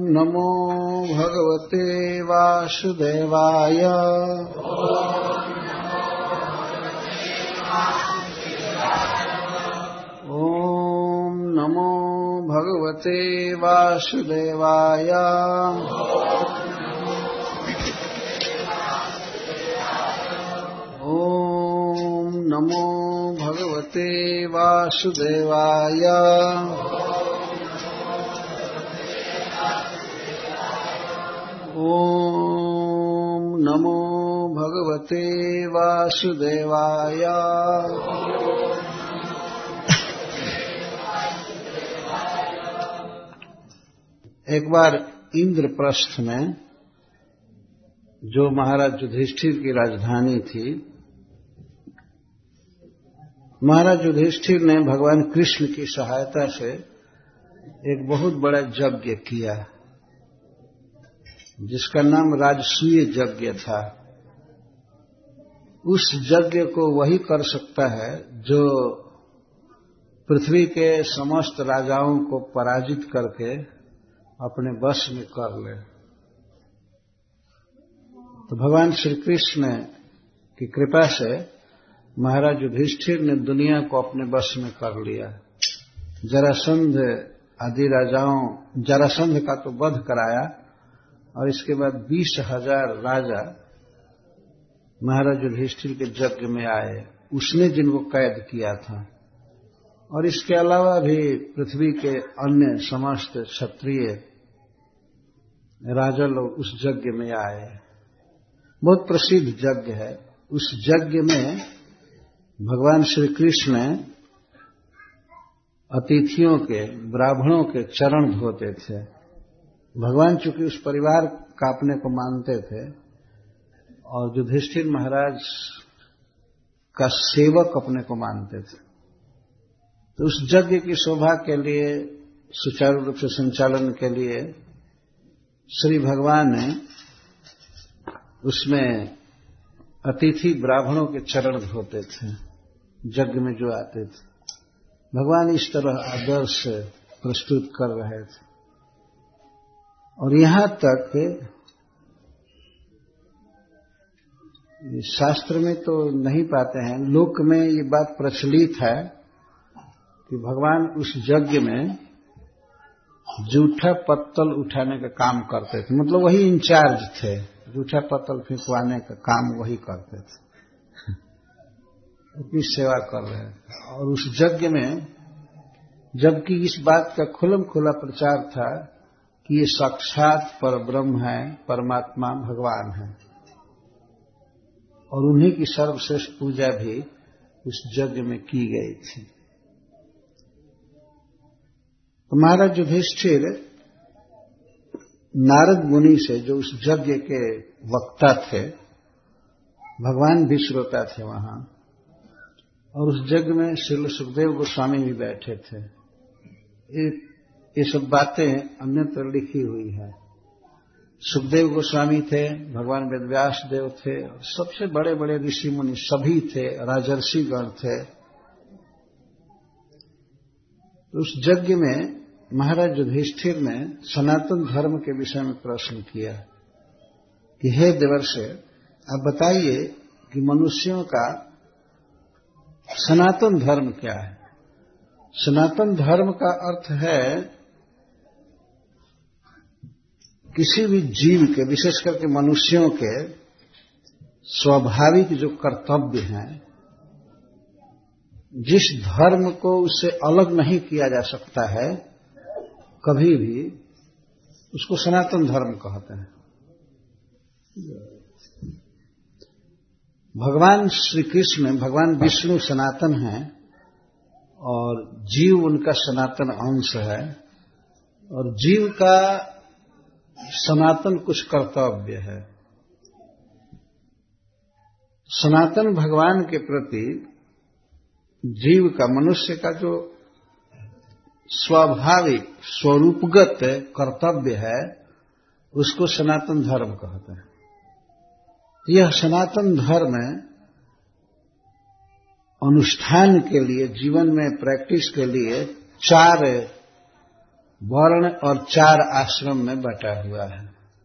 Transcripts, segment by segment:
नमो भगवते वासुदेवाय। ओम नमो भगवते वासुदेवाय। ओम नमो भगवते वासुदेवाय। ओम नमो भगवते वासुदेवाय। एक बार इंद्रप्रस्थ में, जो महाराज युधिष्ठिर की राजधानी थी, महाराज युधिष्ठिर ने भगवान कृष्ण की सहायता से एक बहुत बड़ा यज्ञ किया, जिसका नाम राजसूय यज्ञ था। उस यज्ञ को वही कर सकता है जो पृथ्वी के समस्त राजाओं को पराजित करके अपने वश में कर ले। तो भगवान श्री कृष्ण की कृपा से महाराज युधिष्ठिर ने दुनिया को अपने वश में कर लिया। जरासंध आदि राजाओं, जरासंध का तो वध कराया, और इसके बाद 20,000 राजा महाराज युधिष्ठिर के यज्ञ में आए, उसने जिनको कैद किया था। और इसके अलावा भी पृथ्वी के अन्य समस्त क्षत्रिय राजा लोग उस यज्ञ में आए। बहुत प्रसिद्ध यज्ञ है। उस यज्ञ में भगवान श्री कृष्ण अतिथियों के, ब्राह्मणों के चरण धोते थे। भगवान चूंकि उस परिवार का अपने को मानते थे और युधिष्ठिर महाराज का सेवक अपने को मानते थे, तो उस यज्ञ की शोभा के लिए, सुचारू रूप से संचालन के लिए श्री भगवान ने उसमें अतिथि ब्राह्मणों के चरण धोते थे, यज्ञ में जो आते थे। भगवान इस तरह आदर्श प्रस्तुत कर रहे थे। और यहां तक शास्त्र में तो नहीं पाते हैं, लोक में ये बात प्रचलित है कि भगवान उस यज्ञ में जूठा पत्तल उठाने का काम करते थे। मतलब वही इंचार्ज थे, जूठा पत्तल फेंकवाने का काम वही करते थे, उनकी सेवा कर रहे थे। और उस यज्ञ में जबकि इस बात का खुल्म खुला प्रचार था कि ये साक्षात परब्रह्म है, परमात्मा भगवान है, और उन्हीं की सर्वश्रेष्ठ पूजा भी उस यज्ञ में की गई थी। तो महाराज युधिष्ठिर नारद मुनि से, जो उस यज्ञ के वक्ता थे, भगवान भी श्रोता थे वहां, और उस यज्ञ में श्री सुखदेव गोस्वामी भी बैठे थे। ये सब बातें अन्यत्र लिखी हुई है। सुखदेव गोस्वामी थे, भगवान वेदव्यास देव थे, सबसे बड़े बड़े ऋषि मुनि सभी थे, राजर्षि गण थे। उस यज्ञ में महाराज युधिष्ठिर ने सनातन धर्म के विषय में प्रश्न किया कि हे देवर्षि, आप बताइए कि मनुष्यों का सनातन धर्म क्या है। सनातन धर्म का अर्थ है किसी भी जीव के, विशेष करके मनुष्यों के स्वाभाविक जो कर्तव्य हैं, जिस धर्म को उससे अलग नहीं किया जा सकता है कभी भी, उसको सनातन धर्म कहते हैं। भगवान श्री कृष्ण, भगवान विष्णु सनातन हैं और जीव उनका सनातन अंश है, और जीव का सनातन कुछ कर्तव्य है। सनातन भगवान के प्रति जीव का, मनुष्य का जो स्वाभाविक स्वरूपगत कर्तव्य है, उसको सनातन धर्म कहते हैं। यह सनातन धर्म अनुष्ठान के लिए, जीवन में प्रैक्टिस के लिए 4 वर्ण और 4 आश्रम में बटा हुआ है।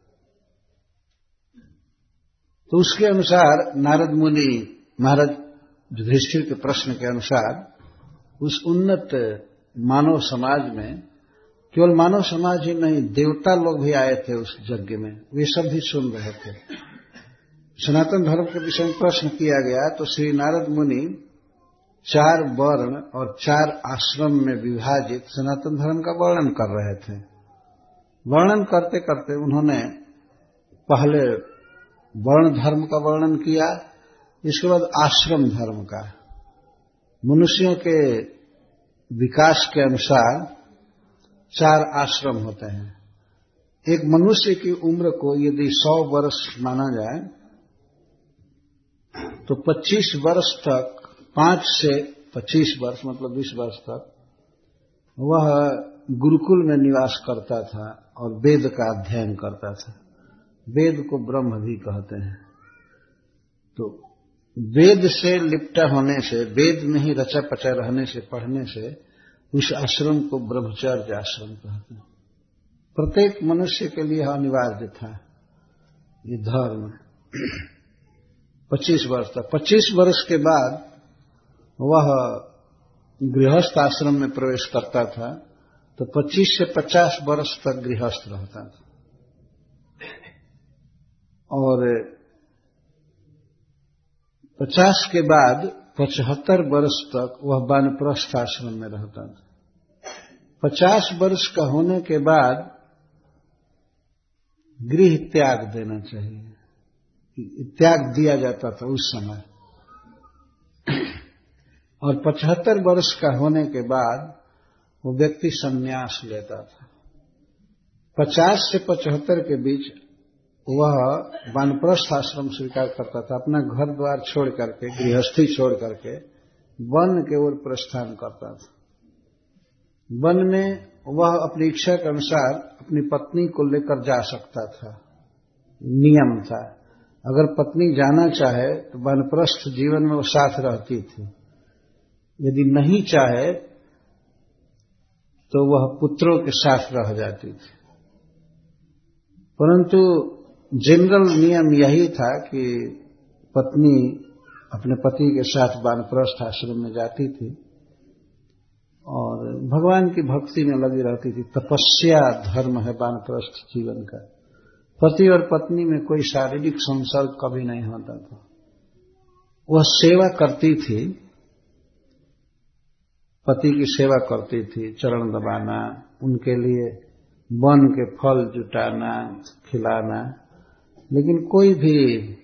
तो उसके अनुसार नारद मुनि महाराज युधिष्ठिर के प्रश्न के अनुसार उस उन्नत मानव समाज में केवल मानव समाज ही नहीं, देवता लोग भी आए थे उस यज्ञ में, वे सब भी सुन रहे थे। सनातन धर्म के विषय में प्रश्न किया गया तो श्री नारद मुनि 4 वर्ण और 4 आश्रम में विभाजित सनातन धर्म का वर्णन कर रहे थे। वर्णन करते करते उन्होंने पहले वर्ण धर्म का वर्णन किया, इसके बाद आश्रम धर्म का। मनुष्यों के विकास के अनुसार 4 आश्रम होते हैं। एक मनुष्य की उम्र को यदि 100 वर्ष माना जाए तो 25 वर्ष तक, 5 से 25 वर्ष मतलब 20 वर्ष तक वह गुरुकुल में निवास करता था और वेद का अध्ययन करता था। वेद को ब्रह्म भी कहते हैं। तो वेद से लिप्टा होने से, वेद में ही रचा पचा रहने से, पढ़ने से उस आश्रम को ब्रह्मचर्य आश्रम कहते हैं। प्रत्येक मनुष्य के लिए अनिवार्य था ये धर्म। 25 वर्ष तक, 25 वर्ष के बाद वह गृहस्थ आश्रम में प्रवेश करता था, तो 25 से 50 वर्ष तक गृहस्थ रहता था और 50 के बाद 75 वर्ष तक वह वानप्रस्थ आश्रम में रहता था। 50 वर्ष का होने के बाद गृह त्याग देना चाहिए, त्याग दिया जाता था उस समय। और 75 वर्ष का होने के बाद वो व्यक्ति संन्यास लेता था। 50 से 75 के बीच वह वानप्रस्थ आश्रम स्वीकार करता था, अपना घर द्वार छोड़ करके, गृहस्थी छोड़ करके वन के ओर प्रस्थान करता था। वन में वह अपनी इच्छा के अनुसार अपनी पत्नी को लेकर जा सकता था, नियम था। अगर पत्नी जाना चाहे तो वानप्रस्थ जीवन में वो साथ रहती थी, यदि नहीं चाहे तो वह पुत्रों के साथ रह जाती थी। परंतु जनरल नियम यही था कि पत्नी अपने पति के साथ वानप्रस्थ आश्रम में जाती थी और भगवान की भक्ति में लगी रहती थी। तपस्या धर्म है वानप्रस्थ जीवन का। पति और पत्नी में कोई शारीरिक संसर्ग कभी नहीं होता था। वह सेवा करती थी, पति की सेवा करती थी, चरण दबाना, उनके लिए वन के फल जुटाना, खिलाना, लेकिन कोई भी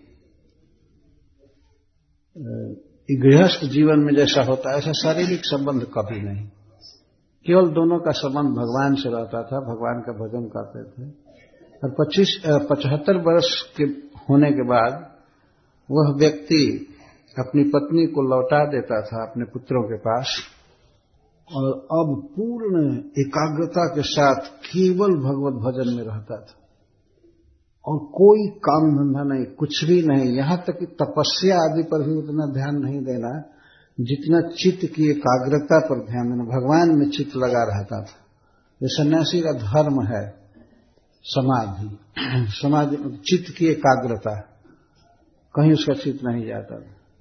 गृहस्थ जीवन में जैसा होता है ऐसा शारीरिक संबंध कभी नहीं। केवल दोनों का संबंध भगवान से रहता था, भगवान का भजन करते थे। और 75 वर्ष के होने के बाद वह व्यक्ति अपनी पत्नी को लौटा देता था अपने पुत्रों के पास और अब पूर्ण एकाग्रता के साथ केवल भगवत भजन में रहता था और कोई काम धंधा नहीं, कुछ भी नहीं। यहां तक कि तपस्या आदि पर भी उतना ध्यान नहीं देना जितना चित्त की एकाग्रता पर ध्यान देना। भगवान में चित्त लगा रहता था। ये सन्यासी का धर्म है, समाधि, समाधि चित्त की एकाग्रता, कहीं उसका चित्त नहीं जाता।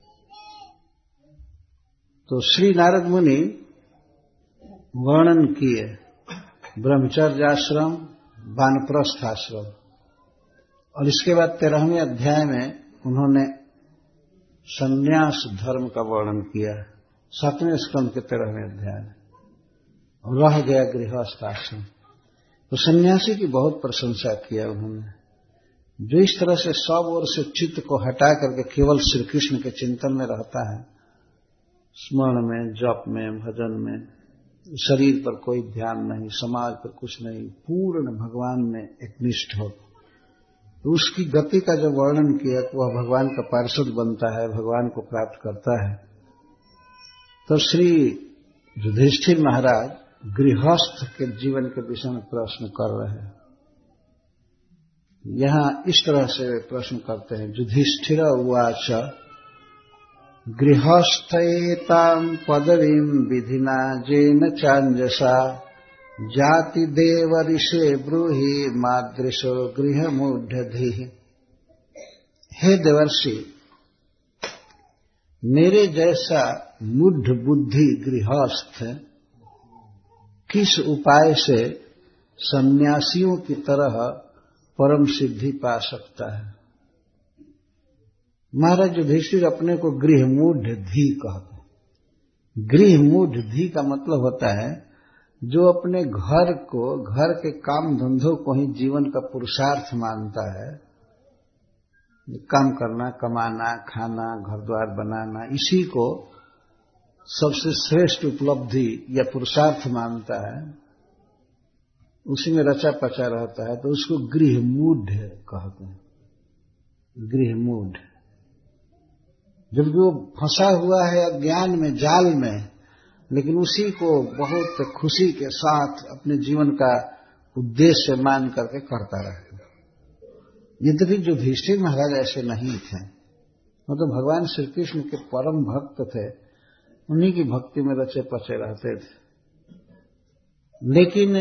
तो श्री नारद मुनि वर्णन किए ब्रह्मचर्य आश्रम, वानप्रस्थ आश्रम, और इसके बाद 13वें अध्याय में उन्होंने संन्यास धर्म का वर्णन किया, 7वें स्कंद के 13वें अध्याय में, और रह गया गृहस्थ आश्रम। तो सन्यासी की बहुत प्रशंसा किया उन्होंने, जो इस तरह से सब ओर से चित्त को हटा करके केवल श्री कृष्ण के चिंतन में रहता है, स्मरण में, जप में, भजन में, शरीर पर कोई ध्यान नहीं, समाज पर कुछ नहीं, पूर्ण भगवान में एकनिष्ठ हो। तो उसकी गति का जो वर्णन किया कि वह भगवान का पार्षद बनता है, भगवान को प्राप्त करता है। तो श्री युधिष्ठिर महाराज गृहस्थ के जीवन के विषय में प्रश्न कर रहे हैं। यहां इस तरह से प्रश्न करते हैं, युधिष्ठिर उवाच गृहस्थेतां पदवीं विधिना जेन चांजसा जाति देव ऋषे ब्रूहि मादृशो गृह मूढ़धि। हे देवर्षि, मेरे जैसा मूढ़ बुद्धि गृहस्थ किस उपाय से सन्यासियों की तरह परम सिद्धि पा सकता है? महाराज युधिष्ठिर अपने को गृह मूढ़धि कहते हैं। गृह मूढ़धि का मतलब होता है जो अपने घर को, घर के काम धंधों को ही जीवन का पुरुषार्थ मानता है। काम करना, कमाना, खाना, घर द्वार बनाना, इसी को सबसे श्रेष्ठ उपलब्धि या पुरुषार्थ मानता है, उसी में रचा पचा रहता है, तो उसको गृह मूढ़ कहते हैं। गृह मूढ़, जबकि वो फंसा हुआ है अज्ञान में, जाल में, लेकिन उसी को बहुत खुशी के साथ अपने जीवन का उद्देश्य मान करके करता रहता। यद्यपि युधिष्ठिर महाराज ऐसे नहीं थे, वो तो भगवान श्री कृष्ण के परम भक्त थे, उन्हीं की भक्ति में रचे पचे रहते थे। लेकिन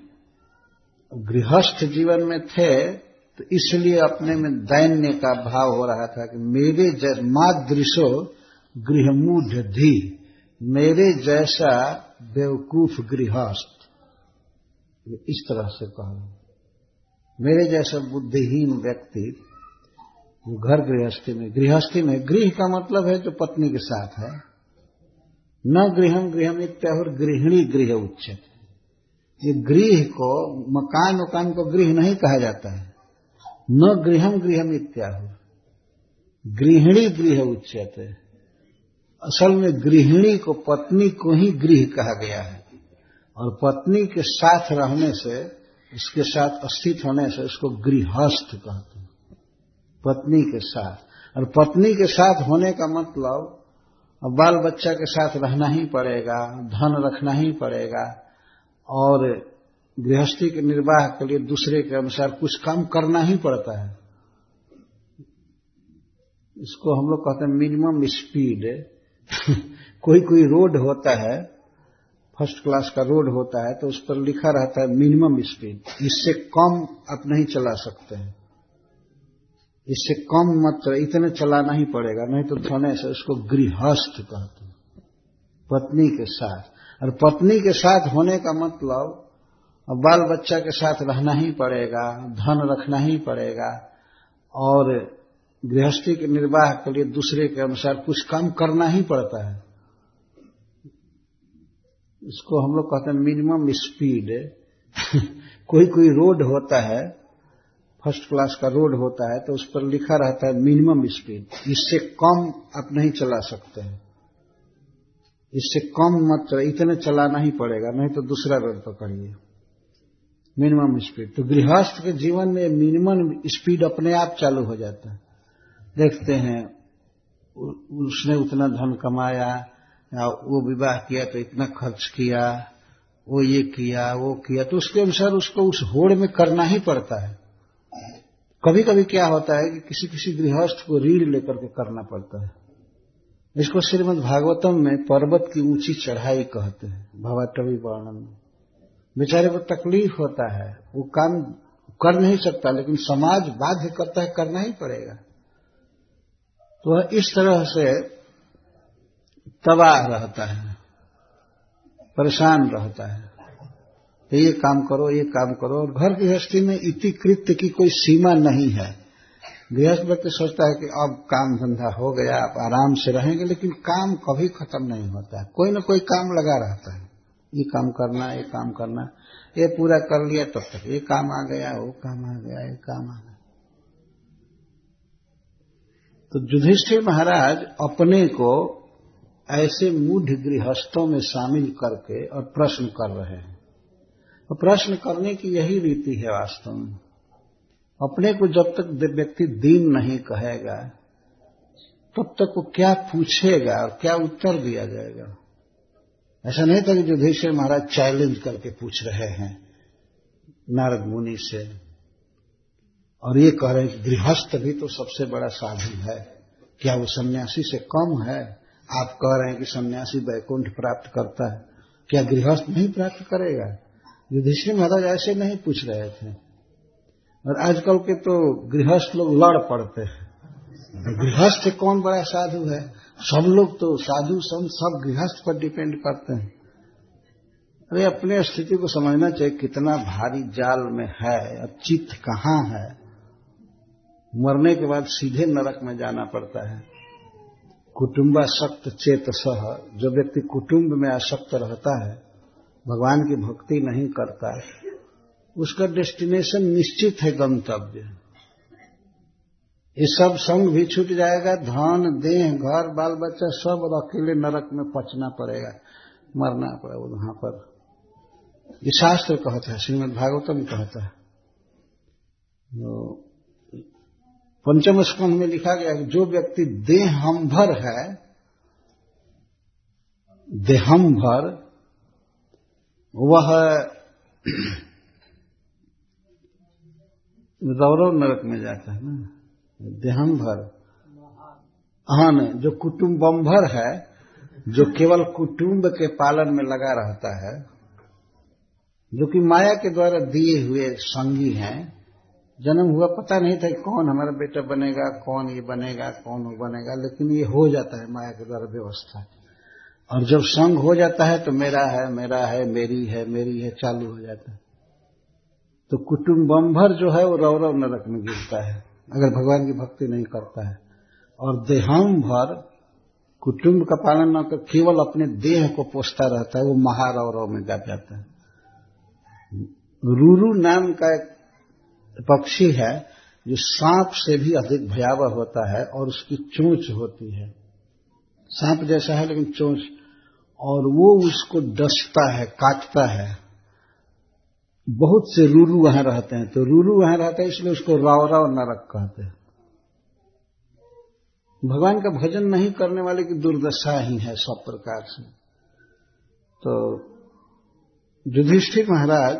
गृहस्थ जीवन में थे तो इसलिए अपने में दैन्य का भाव हो रहा था कि मेरे मादृशो गृह मूढ़धि, मेरे जैसा बेवकूफ गृहस्थ, इस तरह से कहा, मेरे जैसा बुद्धिहीन व्यक्ति जो घर गृहस्थी में गृह का मतलब है जो पत्नी के साथ है। न गृहम गृहम इत्याहुर गृहिणी गृह उच्चते। ये गृह को, मकान उकान को गृह नहीं कहा जाता है। न गृहम गृहम इत्याहुर, गृहिणी गृह उच्चते। असल में गृहिणी को, पत्नी को ही गृह कहा गया है, और पत्नी के साथ रहने से, उसके साथ अस्तित्व होने से उसको गृहस्थ कहते हैं। पत्नी के साथ, और पत्नी के साथ होने का मतलब अब बाल बच्चा के साथ रहना ही पड़ेगा, धन रखना ही पड़ेगा, और गृहस्थी के निर्वाह के लिए दूसरे के अनुसार कुछ काम करना ही पड़ता है। इसको हम लोग कहते हैं मिनिमम स्पीड। कोई रोड होता है, फर्स्ट क्लास का रोड होता है, तो उस पर लिखा रहता है मिनिमम स्पीड, इससे कम आप नहीं चला सकते हैं, इससे कम मत, इतने चलाना ही पड़ेगा, नहीं तो थोड़े से उसको गृहस्थ कहते हैं। पत्नी के साथ, और पत्नी के साथ होने का मतलब अब बाल बच्चा के साथ रहना ही पड़ेगा, धन रखना ही पड़ेगा, और गृहस्थी के निर्वाह के लिए दूसरे के अनुसार कुछ काम करना ही पड़ता है। इसको हम लोग कहते हैं मिनिमम स्पीड। कोई रोड होता है, फर्स्ट क्लास का रोड होता है, तो उस पर लिखा रहता है मिनिमम स्पीड, इससे कम आप नहीं चला सकते हैं, इससे कम मत, इतने चलाना ही पड़ेगा, नहीं तो दूसरा रोड पकड़िए। Minimum speed. तो गृहस्थ के जीवन में मिनिमम स्पीड अपने आप चालू हो जाता है। देखते हैं उसने उतना धन कमाया, या वो विवाह किया तो इतना खर्च किया, वो ये किया वो किया, तो उसके अनुसार उसको उस होड़ में करना ही पड़ता है। कभी कभी क्या होता है कि किसी किसी गृहस्थ को रीढ़ लेकर के करना पड़ता है। इसको श्रीमद् भागवतम में पर्वत की ऊंची चढ़ाई कहते हैं, भवाटवी वर्णन में। बेचारे को तकलीफ होता है, वो काम कर नहीं सकता, लेकिन समाज बाध्य करता है, करना ही पड़ेगा। तो वह इस तरह से तबाह रहता है, परेशान रहता है, तो ये काम करो ये काम करो। और घर गृहस्थी में इति कृत्य की कोई सीमा नहीं है। गृहस्थ व्यक्ति सोचता है कि अब काम धंधा हो गया, आप आराम से रहेंगे, लेकिन काम कभी खत्म नहीं होता है, कोई न कोई काम लगा रहता है। ये काम करना, ये काम करना, ये पूरा कर लिया तब तक ये काम आ गया, वो काम आ गया, ये काम आ गया। तो युधिष्ठिर महाराज अपने को ऐसे मूढ़ गृहस्थों में शामिल करके और प्रश्न कर रहे हैं। तो प्रश्न करने की यही रीति है वास्तव में। अपने को जब तक व्यक्ति दीन नहीं कहेगा, तब तक वो क्या पूछेगा और क्या उत्तर दिया जाएगा। ऐसा नहीं था कि युधिष्ठिर महाराज चैलेंज करके पूछ रहे हैं नारद मुनि से, और ये कह रहे हैं कि गृहस्थ भी तो सबसे बड़ा साधु है, क्या वो सन्यासी से कम है? आप कह रहे हैं कि सन्यासी वैकुंठ प्राप्त करता है, क्या गृहस्थ नहीं प्राप्त करेगा? युधिष्ठिर महाराज ऐसे नहीं पूछ रहे थे। और आजकल के तो गृहस्थ लोग लड़ पड़ते हैं, गृहस्थ कौन बड़ा साधु है, सब लोग तो साधु संत सब गृहस्थ पर डिपेंड करते हैं। अरे अपने स्थिति को समझना चाहिए, कितना भारी जाल में है, अब चित्त कहाँ है। मरने के बाद सीधे नरक में जाना पड़ता है। कुटुंबासक्त चेत सह, जो व्यक्ति कुटुंब में आसक्त रहता है, भगवान की भक्ति नहीं करता है, उसका डेस्टिनेशन निश्चित है, गंतव्य। ये सब संग भी छूट जाएगा, धन देह घर बाल बच्चा सब, और अकेले नरक में पचना पड़ेगा, मरना पड़ेगा वहां पर। ये शास्त्र कहता है, श्रीमद् भागवतम कहता है। पंचम स्कंध में लिखा गया है, जो व्यक्ति देहंभर है, देहंभर, वह रौरव नरक में जाता है ना, देहंभर। हाँ, जो कुटुंबंभर है, जो केवल कुटुंब के पालन में लगा रहता है, जो कि माया के द्वारा दिए हुए संगी हैं। जन्म हुआ पता नहीं था कौन हमारा बेटा बनेगा, कौन ये बनेगा, कौन वो बनेगा, लेकिन ये हो जाता है माया के द्वारा व्यवस्था। और जब संग हो जाता है तो मेरा है, मेरा है, मेरी है, मेरी है चालू हो जाता है। तो कुटुंबंभर जो है वो रौरव नरक में गिरता है अगर भगवान की भक्ति नहीं करता है। और देहंभर, कुटुंब का पालन न कर केवल अपने देह को पोषता रहता है, वो महारौरव में जा जाता है। रूरू नाम का एक पक्षी है जो सांप से भी अधिक भयावह होता है, और उसकी चोंच होती है, सांप जैसा है लेकिन चोंच, और वो उसको डसता है, काटता है। बहुत से रूरू वहां रहते हैं, तो रूरू वहां रहता है इसलिए उसको रौरव नरक कहते हैं। भगवान का भजन नहीं करने वाले की दुर्दशा ही है सब प्रकार से। तो युधिष्ठिर महाराज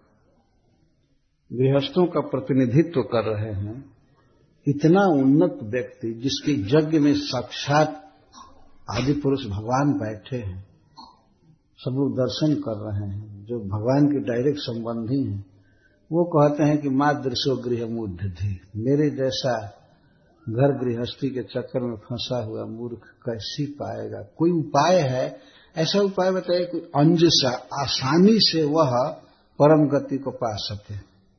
गृहस्थों का प्रतिनिधित्व कर रहे हैं। इतना उन्नत व्यक्ति जिसके यज्ञ में साक्षात आदि पुरुष भगवान बैठे हैं, सब लोग दर्शन कर रहे हैं, जो भगवान के डायरेक्ट संबंधी हैं, वो कहते हैं कि मादृशो गृह मूढ़धि, मेरे जैसा घर गृहस्थी के चक्कर में फंसा हुआ मूर्ख कैसी पाएगा। कोई उपाय है, ऐसा उपाय बताइए कोई अंज सा आसानी से वह परम गति को पा सके,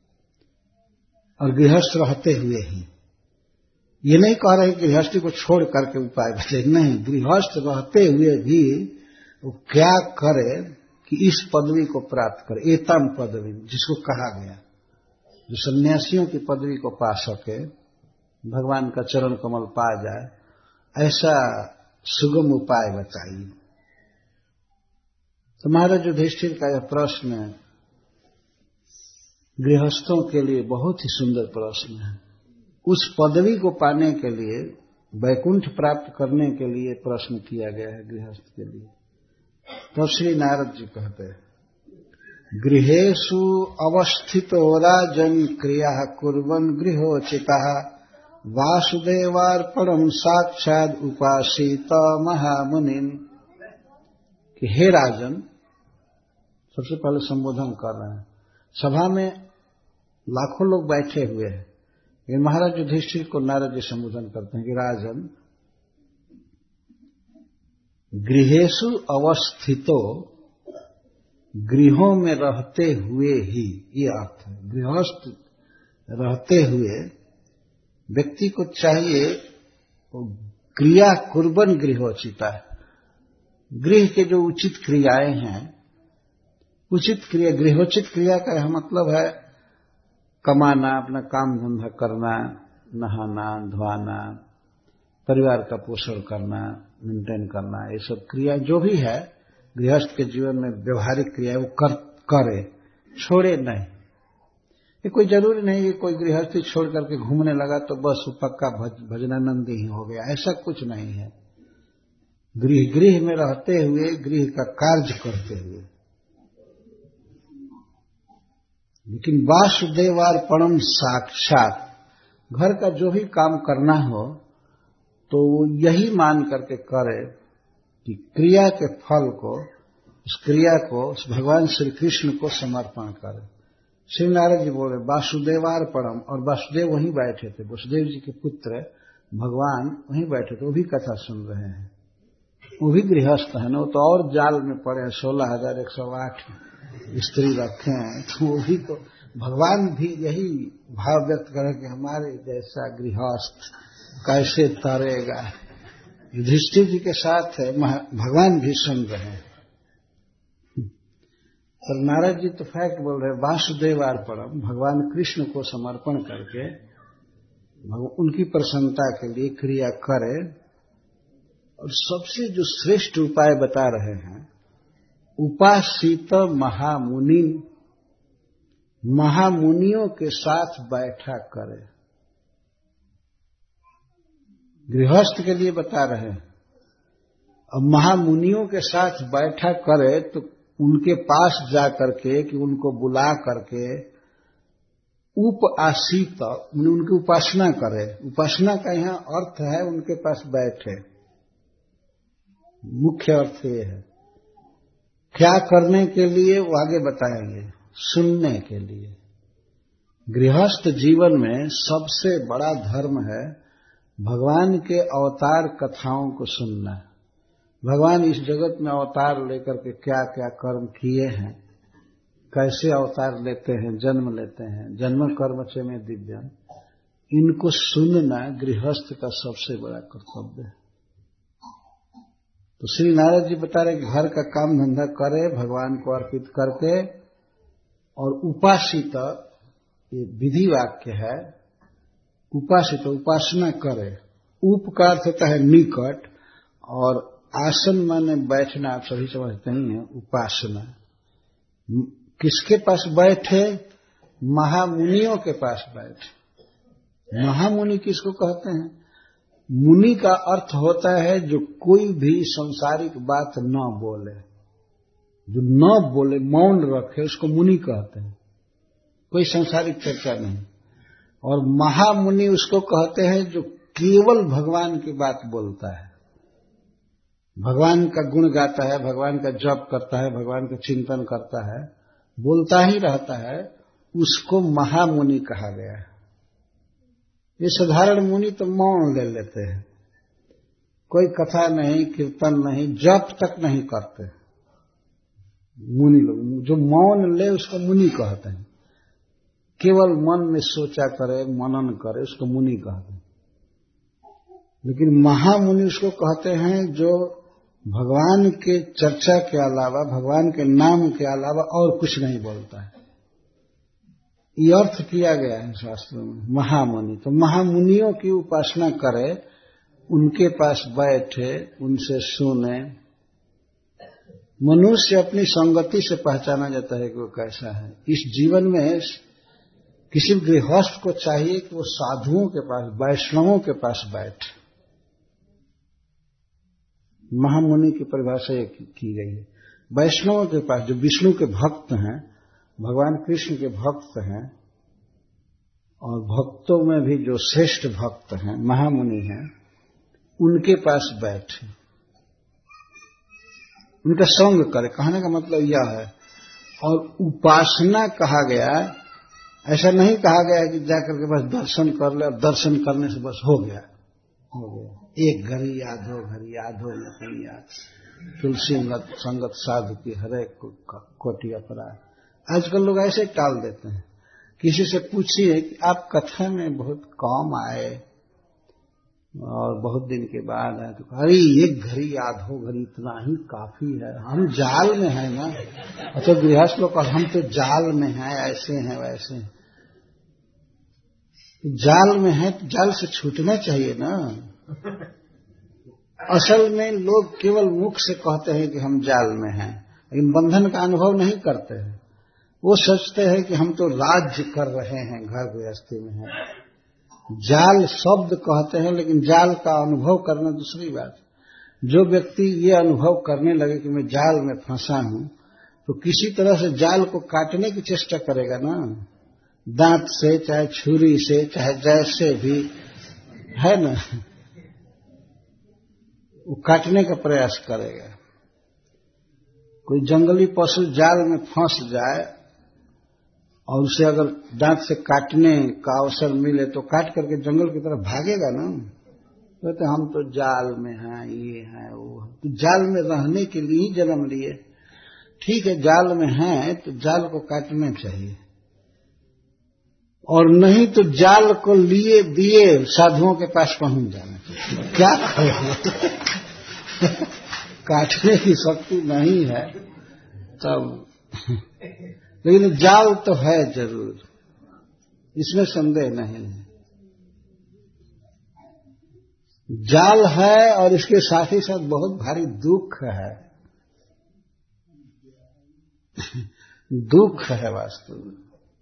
और गृहस्थ रहते हुए ही। ये नहीं कह रहे कि गृहस्थी को छोड़ करके उपाय बताइए, नहीं, गृहस्थ रहते हुए भी वो क्या करे कि इस पदवी को प्राप्त करे, एतम पदवी जिसको कहा गया, जो सन्यासियों की पदवी को पा सके, भगवान का चरण कमल पा जाए, ऐसा सुगम उपाय बताइए। तो महाराज युधिष्ठिर का यह प्रश्न गृहस्थों के लिए बहुत ही सुंदर प्रश्न है। उस पदवी को पाने के लिए, वैकुंठ प्राप्त करने के लिए प्रश्न किया गया है गृहस्थ के लिए। तो श्री नारद जी कहते हैं, गृहेषु अवस्थितो राजन क्रिया कुर्वन् गृहोचितः वासुदेवार्पणं साक्षात् उपासीत महामुनिन्। कि हे राजन, सबसे पहले संबोधन कर रहे हैं, सभा में लाखों लोग बैठे हुए हैं, लेकिन महाराज युधिष्ठिर को नारद जी संबोधन करते हैं कि राजन, गृहेषु अवस्थितो, गृहों में रहते हुए ही, ये अर्थ है। गृहस्थ रहते हुए व्यक्ति को चाहिए क्रिया कुर्बन गृहोचिता, गृह के जो उचित क्रियाएं हैं, उचित क्रिया, गृहोचित क्रिया का यह मतलब है कमाना, अपना काम धंधा करना, नहाना धोना, परिवार का पोषण करना, मेंटेन करना, ये सब क्रिया जो भी है गृहस्थ के जीवन में व्यवहारिक क्रिया वो करे, छोड़े नहीं। ये कोई जरूरी नहीं कि कोई गृहस्थी छोड़ करके घूमने लगा तो बस वो पक्का भजनानंदी ही हो गया, ऐसा कुछ नहीं है। गृह में रहते हुए, गृह का कार्य करते हुए, लेकिन वासुदेवार्पणम साक्षात, घर का जो भी काम करना हो तो वो यही मान करके करे कि क्रिया के फल को उस क्रिया को उस भगवान श्री कृष्ण को समर्पण करें। श्री नारद जी बोले वासुदेवार्पणम, और वासुदेव वहीं बैठे थे, वसुदेव जी के पुत्र भगवान वहीं बैठे थे, वो भी कथा सुन रहे हैं। वो भी गृहस्थ है ना, वो तो और जाल में पड़े हैं, 16,108 स्त्री रखे हैं, तो वो भी तो भगवान भी यही भाव व्यक्त करें कि हमारे जैसा गृहस्थ कैसे तरेगा। युधिष्ठिर जी के साथ है, भगवान भी सुन रहे हैं। पर नारद जी तो फैक्ट बोल रहे, वासुदेवार्पणम, भगवान कृष्ण को समर्पण करके उनकी प्रसन्नता के लिए क्रिया करे। और सबसे जो श्रेष्ठ उपाय बता रहे हैं, उपासित महामुनि, महामुनियों के साथ बैठा करे। गृहस्थ के लिए बता रहे हैं, अब महामुनियों के साथ बैठा करे तो उनके पास जाकर के, कि उनको बुला करके उपासित, उनकी उपासना करे। उपासना का यहाँ अर्थ है उनके पास बैठे, मुख्य अर्थ ये है। क्या करने के लिए वो आगे बताएंगे, सुनने के लिए। गृहस्थ जीवन में सबसे बड़ा धर्म है भगवान के अवतार कथाओं को सुनना। भगवान इस जगत में अवतार लेकर के क्या क्या कर्म किए हैं, कैसे अवतार लेते हैं, जन्म लेते हैं, जन्म कर्म च में दिव्यम, इनको सुनना गृहस्थ का सबसे बड़ा कर्तव्य है। तो श्री नारद जी बता रहे कि घर का काम धंधा करे, भगवान को अर्पित करके, और उपासित, ये विधि वाक्य है, उपासित उपासना करे। उप का अर्थ होता है निकट, और आसन माने बैठना, आप सभी समझते ही हैं। उपासना किसके पास बैठे, महामुनियों के पास बैठे। महामुनि किसको कहते हैं? मुनि का अर्थ होता है जो कोई भी संसारिक बात न बोले, जो न बोले, मौन रखे, उसको मुनि कहते हैं। कोई संसारिक चर्चा नहीं। और महामुनि उसको कहते हैं जो केवल भगवान की बात बोलता है, भगवान का गुण गाता है, भगवान का जप करता है, भगवान का चिंतन करता है, बोलता ही रहता है, उसको महामुनि कहा गया है। ये साधारण मुनि तो मौन ले लेते हैं, कोई कथा नहीं, कीर्तन नहीं, जप तक नहीं करते। मुनि लोग जो मौन ले उसको मुनि कहते हैं। केवल मन में सोचा करे, मनन करे, उसको मुनि कहते हैं। लेकिन महामुनि उसको कहते हैं जो भगवान के चर्चा के अलावा, भगवान के नाम के अलावा और कुछ नहीं बोलता है। ये अर्थ किया गया है शास्त्रों में महामुनि। तो महामुनियों की उपासना करे, उनके पास बैठे, उनसे सुने। मनुष्य अपनी संगति से पहचाना जाता है कि वो कैसा है। इस जीवन में किसी गृहस्थ को चाहिए कि वो साधुओं के पास, वैष्णवों के पास बैठे। महामुनि की परिभाषा ये की गई है। वैष्णवों के पास, जो विष्णु के भक्त हैं, भगवान कृष्ण के भक्त हैं, और भक्तों में भी जो श्रेष्ठ भक्त हैं, महामुनि हैं, उनके पास बैठे, उनका संग करे। कहने का मतलब यह है। और उपासना कहा गया, ऐसा नहीं कहा गया कि जाकर के बस दर्शन कर ले और दर्शन करने से बस हो गया, एक घड़ी याद हो, घड़ी याद हो, नहीं याद। तुलसी संगत साधु की हरे कोटि अपराध। आजकल लोग ऐसे टाल देते हैं। किसी से पूछिए कि आप कथा में बहुत कम आए और बहुत दिन के बाद आए, तो अरे एक घड़ी याद हो, घड़ी इतना ही काफी है, हम जाल में हैं ना। अच्छा गृहस्थ लोग हम तो जाल में हैं, ऐसे हैं वैसे हैं। जाल में है तो जाल से छूटना चाहिए ना। असल में लोग केवल मुख से कहते हैं कि हम जाल में हैं, लेकिन बंधन का अनुभव नहीं करते हैं। वो सोचते हैं कि हम तो राज्य कर रहे हैं, घर गृहस्थी में हैं। जाल शब्द कहते हैं, लेकिन जाल का अनुभव करना दूसरी बात। जो व्यक्ति ये अनुभव करने लगे कि मैं जाल में फंसा हूं, तो किसी तरह से जाल को काटने की चेष्टा करेगा ना, दांत से, चाहे छुरी से, चाहे जैसे भी, है ना, वो काटने का प्रयास करेगा। कोई जंगली पशु जाल में फंस जाए और उसे अगर दांत से काटने का अवसर मिले तो काट करके जंगल की तरफ भागेगा ना। कहते हम तो जाल में हैं, ये है वो है। तो जाल में रहने के लिए ही जन्म लिए। ठीक है, जाल में हैं तो जाल को काटना चाहिए, और नहीं तो जाल को लिए दिए साधुओं के पास पहुंच जाना चाहिए। क्या करें काटने की शक्ति नहीं है तब, लेकिन जाल तो है जरूर, इसमें संदेह नहीं है। जाल है और इसके साथ ही साथ बहुत भारी दुख है। दुख है वास्तव में।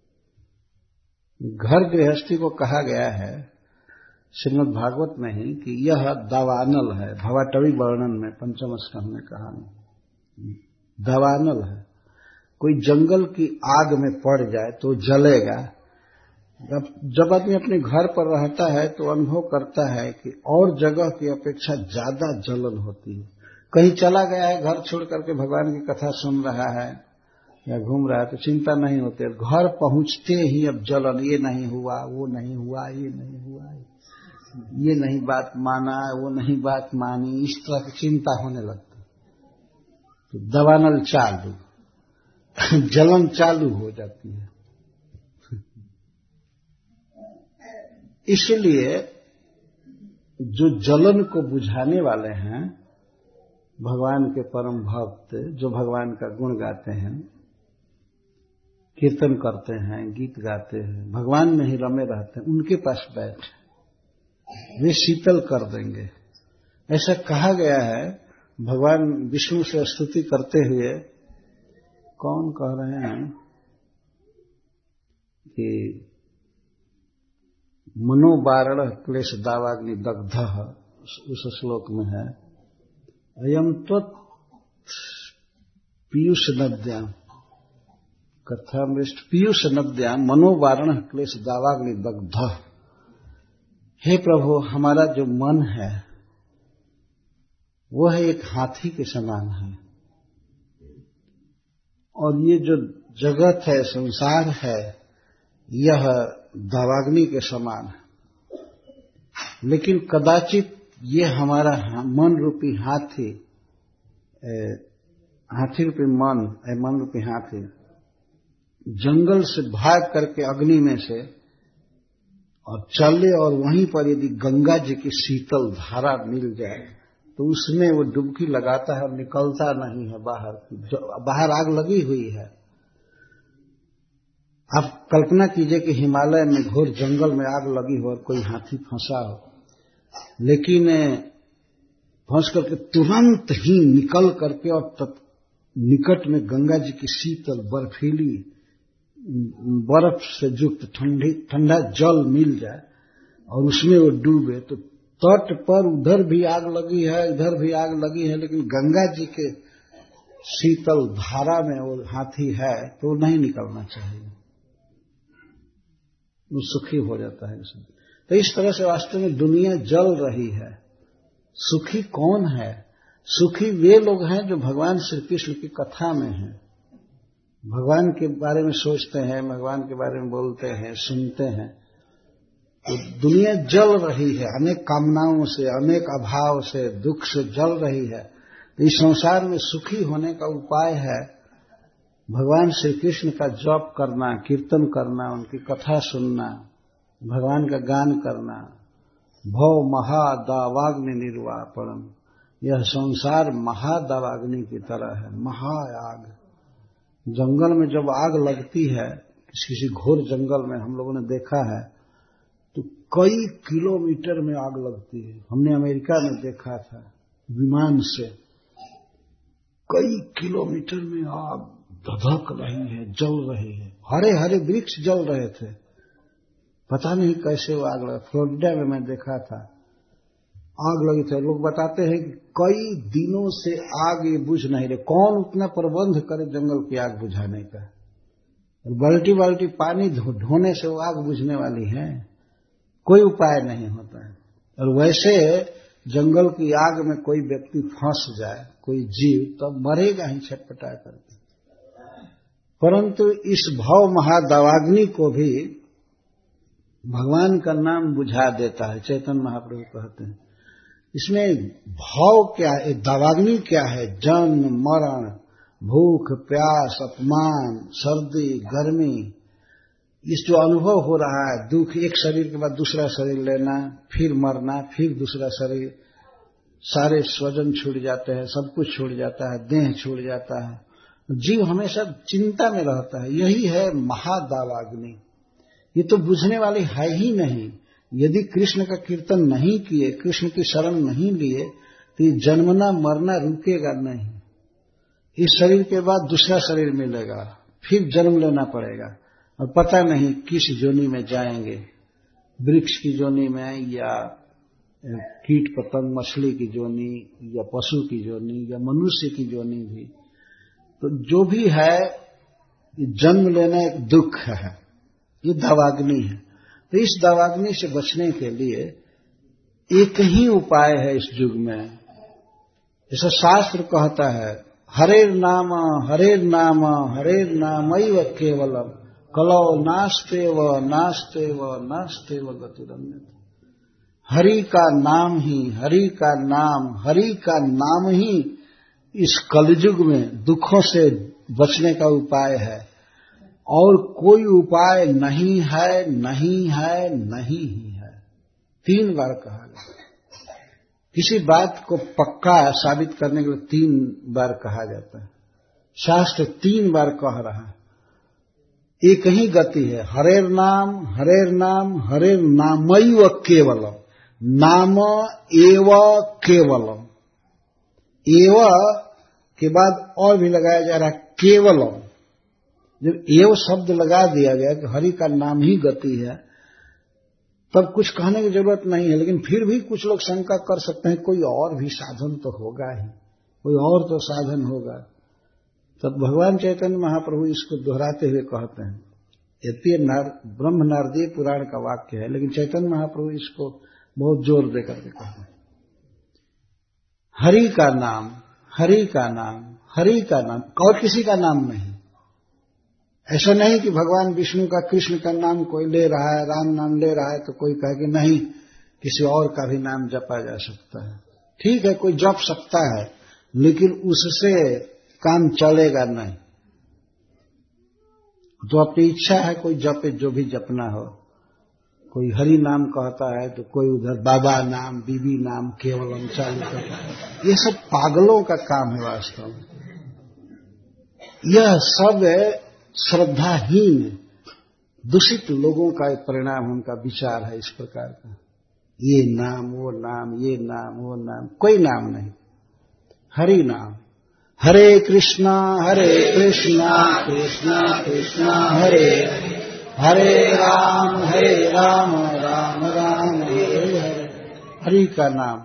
घर गृहस्थी को कहा गया है श्रीमद् भागवत में ही कि यह दावानल है। भवाटवी वर्णन में पंचम स्कंध में कहा दावानल है। कोई जंगल की आग में पड़ जाए तो जलेगा। जब आदमी अपने घर पर रहता है तो अनुभव करता है कि और जगह की अपेक्षा ज्यादा जलन होती है। कहीं चला गया है, घर छोड़ करके भगवान की कथा सुन रहा है या घूम रहा है तो चिंता नहीं होती। घर पहुंचते ही अब जलन, ये नहीं हुआ, वो नहीं हुआ, ये नहीं हुआ, ये नहीं बात माना, वो नहीं बात मानी, इस तरह की चिंता होने लगती। तो दवानल चालू, जलन चालू हो जाती है। इसलिए जो जलन को बुझाने वाले हैं भगवान के परम भक्त, जो भगवान का गुण गाते हैं, कीर्तन करते हैं, गीत गाते हैं, भगवान में ही रमे रहते हैं, उनके पास बैठ वे शीतल कर देंगे। ऐसा कहा गया है। भगवान विष्णु से स्तुति करते हुए कौन कह रहे हैं कि मनोवारण क्लेश दावाग्नि दग्ध, उस श्लोक में है अयम त्वत् पीयूष नद्याम कथामृष्ट पीयूष नद्याम मनोवारण क्लेश दावाग्नि दग्ध। हे प्रभु, हमारा जो मन है वो है एक हाथी के समान है, और ये जो जगत है, संसार है, यह दावाग्नि के समान है। लेकिन कदाचित ये हमारा मन रूपी हाथी, हाथी रूपी मन रूपी हाथी जंगल से भाग करके अग्नि में से और चले, और वहीं पर यदि गंगा जी की शीतल धारा मिल जाए तो उसमें वो डुबकी लगाता है और निकलता नहीं है बाहर आग लगी हुई है। आप कल्पना कीजिए कि हिमालय में घोर जंगल में आग लगी हो और कोई हाथी फंसा हो, लेकिन फंस करके तुरंत ही निकल करके और निकट में गंगा जी की शीतल बर्फीली बर्फ से युक्त ठंडा जल मिल जाए और उसमें वो डूबे, तो तट पर उधर भी आग लगी है, इधर भी आग लगी है, लेकिन गंगा जी के शीतल धारा में वो हाथी है तो वो नहीं निकलना चाहिए, वो सुखी हो जाता है उसमें। तो इस तरह से वास्तव में दुनिया जल रही है। सुखी कौन है? सुखी वे लोग हैं जो भगवान श्री कृष्ण की कथा में हैं, भगवान के बारे में सोचते हैं, भगवान के बारे में बोलते हैं, सुनते हैं। तो दुनिया जल रही है, अनेक कामनाओं से, अनेक अभाव से, दुख से जल रही है। तो इस संसार में सुखी होने का उपाय है भगवान श्री कृष्ण का जप करना, कीर्तन करना, उनकी कथा सुनना, भगवान का गान करना। भव महादावाग्नि निर्वापणम, यह संसार महादावाग्नि की तरह है, महाआग। जंगल में जब आग लगती है, किसी घोर जंगल में हम लोगों ने देखा है तो कई किलोमीटर में आग लगती है। हमने अमेरिका में देखा था विमान से, कई किलोमीटर में आग धधक रही है, जल रही है, हरे हरे वृक्ष जल रहे थे, पता नहीं कैसे वो आग लगा। फ्लोरिडा में मैं देखा था, आग लगी थी। लोग बताते हैं कि कई दिनों से आग ये बुझ नहीं रही। कौन उतना प्रबंध करे जंगल की आग बुझाने का? बाल्टी बाल्टी पानी ढोने से वो आग बुझने वाली है? कोई उपाय नहीं होता है। और वैसे जंगल की आग में कोई व्यक्ति फंस जाए, कोई जीव, तो मरेगा ही छटपटा करके। परंतु इस भव महादावाग्नि को भी भगवान का नाम बुझा देता है। चैतन्य महाप्रभु कहते हैं इसमें भाव क्या है, दावाग्नि क्या है? जन्म मरण, भूख प्यास, अपमान, सर्दी गर्मी, इस जो अनुभव हो रहा है, दुख, एक शरीर के बाद दूसरा शरीर लेना, फिर मरना, फिर दूसरा शरीर, सारे स्वजन छूट जाते हैं, सब कुछ छूट जाता है, देह छूट जाता है, जीव हमेशा चिंता में रहता है। यही है महादावाग्नि। ये तो बुझने वाली है ही नहीं। यदि कृष्ण का कीर्तन नहीं किए, कृष्ण की शरण नहीं लिए, तो ये जन्मना मरना रुकेगा नहीं। इस शरीर के बाद दूसरा शरीर मिलेगा, फिर जन्म लेना पड़ेगा, और पता नहीं किस जोनी में जाएंगे, वृक्ष की जोनी में, या कीट पतंग मछली की जोनी, या पशु की जोनी, या मनुष्य की जोनी भी। तो जो भी है, जन्म लेना एक दुख है, ये दावाग्नि है। तो इस दावाग्नि से बचने के लिए एक ही उपाय है इस युग में। जैसा शास्त्र कहता है, हरेर नाम हरेर नाम हरेर नामैव केवलम कलौ नास्तेव नास्तेव नास्तेव गतिरन्यत्। हरि का नाम ही, हरि का नाम, हरि का नाम ही इस कलयुग में दुखों से बचने का उपाय है, और कोई उपाय नहीं है, नहीं है, नहीं ही है। 3 बार कहा गया। किसी बात को पक्का साबित करने के लिए 3 बार कहा जाता है। शास्त्र 3 बार कह रहा है। एक ही गति है, हरेर नाम हरेर नाम हरेर नामैव केवलम, नाम एव केवलम, एव के बाद और भी लगाया जा रहा है केवलम। जब एव शब्द लगा दिया गया कि हरि का नाम ही गति है, तब कुछ कहने की जरूरत नहीं है। लेकिन फिर भी कुछ लोग शंका कर सकते हैं, कोई और भी साधन तो होगा ही, कोई और तो साधन होगा। तब भगवान चैतन्य महाप्रभु इसको दोहराते हुए कहते हैं, यद्यपि ब्रह्म नारदीय पुराण का वाक्य है, लेकिन चैतन्य महाप्रभु इसको बहुत जोर देकर के कहते हैं, हरि का नाम, हरि का नाम, हरि का नाम, और किसी का नाम नहीं। ऐसा नहीं कि भगवान विष्णु का, कृष्ण का नाम कोई ले रहा है, राम नाम ले रहा है, तो कोई कहे कि नहीं, किसी और का भी नाम जपा जा सकता है। ठीक है, कोई जप सकता है, लेकिन उससे काम चलेगा नहीं। तो अपनी इच्छा है, कोई जपे जो भी जपना हो। कोई हरि नाम कहता है तो कोई उधर बाबा नाम, बीबी नाम केवलम चालू करता है। ये सब पागलों का काम है वास्तव में। यह सब श्रद्धाहीन दूषित लोगों का एक परिणाम, उनका विचार है इस प्रकार का। ये नाम वो नाम, ये नाम वो नाम, कोई नाम नहीं, हरि नाम। हरे कृष्णा कृष्णा कृष्णा हरे हरे, हरे राम राम राम हरे हरे। हरि का नाम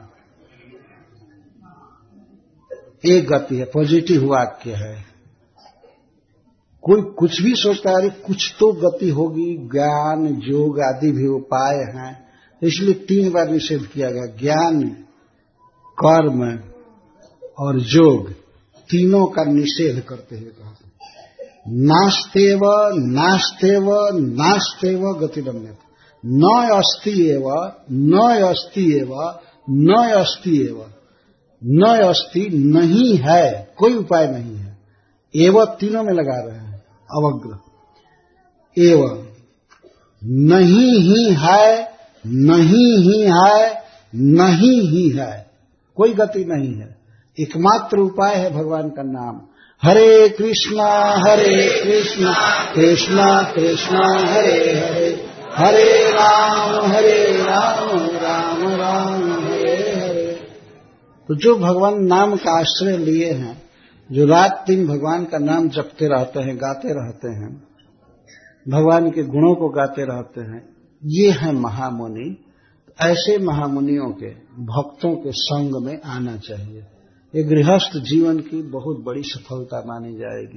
एक गति है, पॉजिटिव वाक्य है। कोई कुछ भी सोचता है, अरे कुछ तो गति होगी, ज्ञान योग आदि भी उपाय हैं, इसलिए 3 बार निषेध किया गया। ज्ञान, कर्म और योग, तीनों का निषेध करते हुए कहा, नास्तेव नास्तेव नास्तेव गतिरन्यत्, न अस्ति एव न अस्ति एव न अस्ति एव, न अस्ति नहीं है, कोई उपाय नहीं है। एव तीनों में लगा रहे हैं अवग्र। एवं नहीं ही है, नहीं ही है, नहीं ही है, कोई गति नहीं है। एकमात्र उपाय है भगवान का नाम। हरे कृष्णा कृष्णा कृष्णा हरे हरे, हरे राम राम राम हरे हरे। तो जो भगवान नाम का आश्रय लिए हैं, जो रात दिन भगवान का नाम जपते रहते हैं, गाते रहते हैं, भगवान के गुणों को गाते रहते हैं, ये है महामुनि। ऐसे महामुनियों के, भक्तों के संग में आना चाहिए। ये गृहस्थ जीवन की बहुत बड़ी सफलता मानी जाएगी।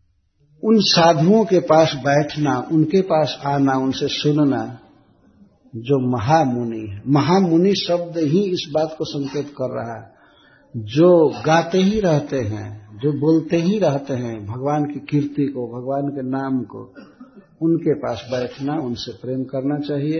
उन साधुओं के पास बैठना, उनके पास आना, उनसे सुनना, जो महामुनि है। महामुनि शब्द ही इस बात को संकेत कर रहा है, जो गाते ही रहते हैं, जो बोलते ही रहते हैं भगवान की कीर्ति को, भगवान के नाम को, उनके पास बैठना, उनसे प्रेम करना चाहिए।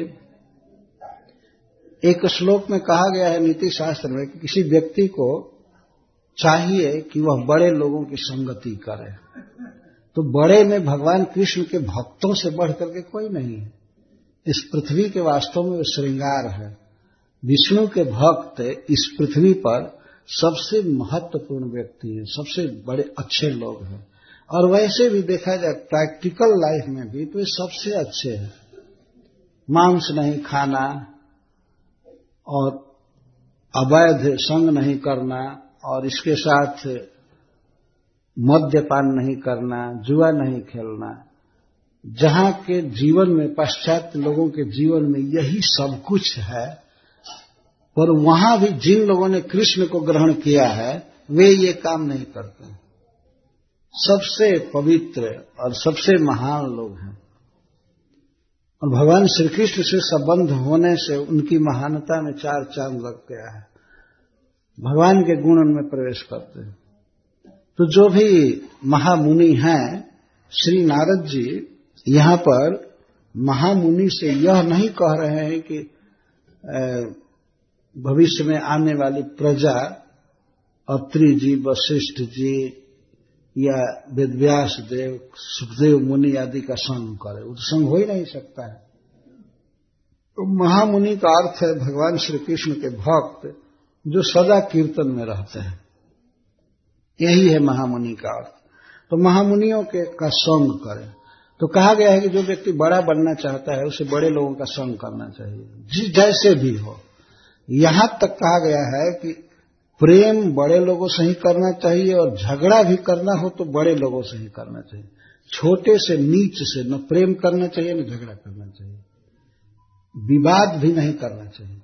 एक श्लोक में कहा गया है नीति शास्त्र में कि किसी व्यक्ति को चाहिए कि वह बड़े लोगों की संगति करे। तो बड़े में भगवान कृष्ण के भक्तों से बढ़ करके कोई नहीं है। इस पृथ्वी के वास्तव में श्रृंगार है। विष्णु के भक्त इस पृथ्वी पर सबसे महत्वपूर्ण व्यक्ति हैं, सबसे बड़े अच्छे लोग हैं। और वैसे भी देखा जाए प्रैक्टिकल लाइफ में भी तो ये सबसे अच्छे हैं। मांस नहीं खाना और अवैध संग नहीं करना और इसके साथ मद्यपान नहीं करना, जुआ नहीं खेलना। जहां के जीवन में, पाश्चात्य लोगों के जीवन में यही सब कुछ है, पर वहां भी जिन लोगों ने कृष्ण को ग्रहण किया है वे ये काम नहीं करते। सबसे पवित्र और सबसे महान लोग हैं और भगवान श्री कृष्ण से संबंध होने से उनकी महानता में 4 चांद लग गया है। भगवान के गुण उनमें प्रवेश करते हैं। तो जो भी महामुनि हैं, श्री नारद जी यहां पर महामुनि से यह नहीं कह रहे हैं कि भविष्य में आने वाली प्रजा अत्रि जी, वशिष्ठ जी या वेदव्यास देव, सुखदेव मुनि आदि का संग करे। वो तो संग हो ही नहीं सकता है। तो महामुनि का अर्थ है भगवान श्री कृष्ण के भक्त जो सदा कीर्तन में रहते हैं, यही है महामुनि का अर्थ। तो महामुनियों के का संग करें। तो कहा गया है कि जो व्यक्ति बड़ा बनना चाहता है उसे बड़े लोगों का संग करना चाहिए, जैसे भी हो। यहां तक कहा गया है कि प्रेम बड़े लोगों से ही करना चाहिए और झगड़ा भी करना हो तो बड़े लोगों से ही करना चाहिए। छोटे से नीच से न प्रेम करना चाहिए न झगड़ा करना चाहिए, विवाद भी नहीं करना चाहिए।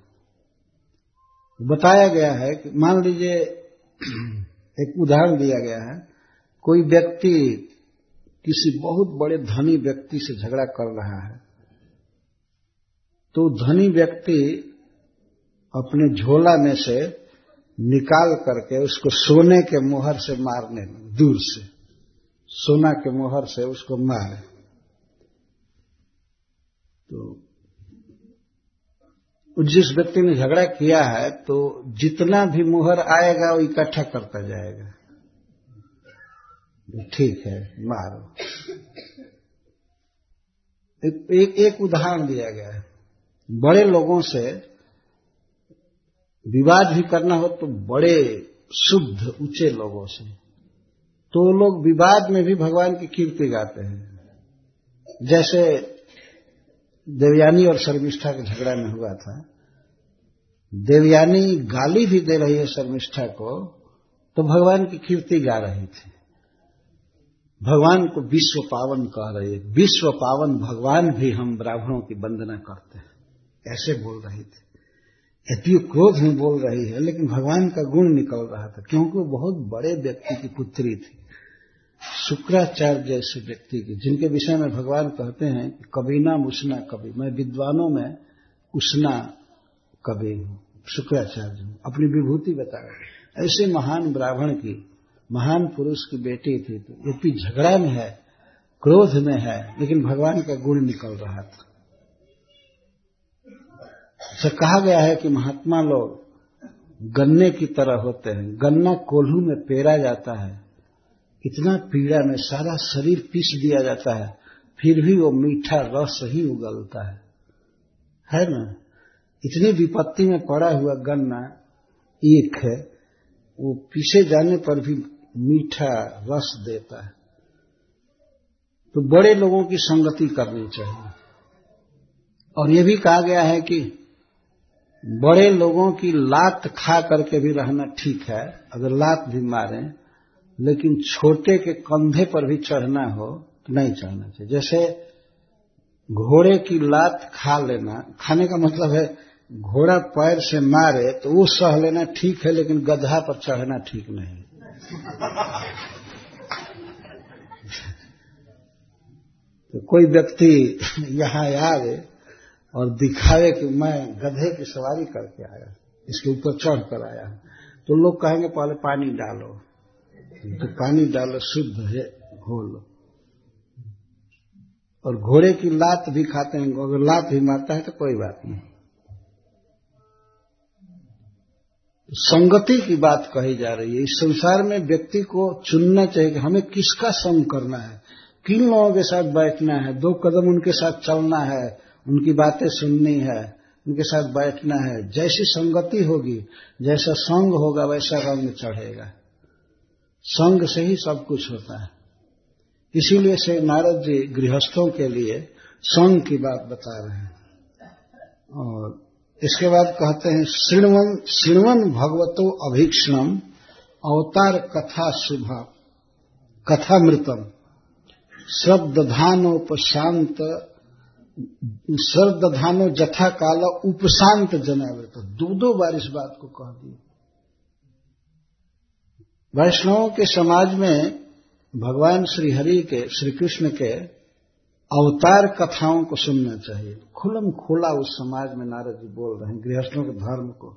बताया गया है कि मान लीजिए, एक उदाहरण दिया गया है, कोई व्यक्ति किसी बहुत बड़े धनी व्यक्ति से झगड़ा कर रहा है, तो धनी व्यक्ति अपने झोला में से निकाल करके उसको सोने के मोहर से मारने लगे, दूर से सोना के मोहर से उसको मारे। तो जिस व्यक्ति ने झगड़ा किया है तो जितना भी मोहर आएगा वो इकट्ठा करता जाएगा, ठीक है मारो। एक उदाहरण दिया गया है। बड़े लोगों से विवाद भी करना हो तो बड़े शुद्ध ऊंचे लोगों से, तो लोग विवाद में भी भगवान की कीर्ति गाते हैं। जैसे देवयानी और शर्मिष्ठा के झगड़ा में हुआ था, देवयानी गाली भी दे रही है शर्मिष्ठा को तो भगवान की कीर्ति गा रही थी, भगवान को विश्व पावन कह रही है। विश्व पावन भगवान भी हम ब्राह्मणों की वंदना करते हैं, ऐसे बोल रही थी। यद्यपि क्रोध में बोल रही है लेकिन भगवान का गुण निकल रहा था, क्योंकि वो बहुत बड़े व्यक्ति की पुत्री थी, शुक्राचार्य जैसे व्यक्ति की, जिनके विषय में भगवान कहते हैं कि कभी ना मुसना कभी, मैं विद्वानों में उसना कभी हूं, शुक्राचार्य हूं, अपनी विभूति बता रहे। ऐसे महान ब्राह्मण की, महान पुरुष की बेटी थी, तो यद्यपि झगड़ा में है, क्रोध में है, लेकिन भगवान का गुण निकल रहा था। ऐसा कहा गया है कि महात्मा लोग गन्ने की तरह होते हैं। गन्ना कोल्हू में पेरा जाता है, इतना पीड़ा में सारा शरीर पीस दिया जाता है, फिर भी वो मीठा रस ही उगलता है ना। इतनी विपत्ति में पड़ा हुआ गन्ना एक है, वो पीसे जाने पर भी मीठा रस देता है। तो बड़े लोगों की संगति करनी चाहिए। और ये भी कहा गया है कि बड़े लोगों की लात खा करके भी रहना ठीक है, अगर लात भी मारें, लेकिन छोटे के कंधे पर भी चढ़ना हो तो नहीं चढ़ना चाहिए। जैसे घोड़े की लात खा लेना, खाने का मतलब है घोड़ा पैर से मारे तो वो सह लेना ठीक है, लेकिन गधा पर चढ़ना ठीक नहीं। तो कोई व्यक्ति यहां आवे और दिखावे कि मैं गधे की सवारी करके आया, इसके ऊपर चढ़ कर आया, तो लोग कहेंगे पहले पानी डालो, तो पानी डालो, शुद्ध है हो लो। और घोड़े की लात भी खाते हैं, अगर लात भी मारता है तो कोई बात नहीं। संगति की बात कही जा रही है। इस संसार में व्यक्ति को चुनना चाहिए कि हमें किसका संग करना है, किन लोगों के साथ बैठना है, 2 कदम उनके साथ चलना है, उनकी बातें सुननी है, उनके साथ बैठना है। जैसी संगति होगी, जैसा संग होगा, वैसा रंग चढ़ेगा। संग से ही सब कुछ होता है। इसीलिए से नारद जी गृहस्थों के लिए संग की बात बता रहे हैं। और इसके बाद कहते हैं श्रृण्वन् भगवतो अभीक्ष्णम अवतार कथा शुभा कथामृतम श्रद्धानोपशांत श्रद्धानो जथा काल उपशांत जनावृत। 2 बार इस बात को कह दिया। वैष्णवों के समाज में भगवान श्री हरि के, श्री कृष्ण के अवतार कथाओं को सुनना चाहिए। खुलम खुला उस समाज में नारद जी बोल रहे हैं गृहस्थों के धर्म को।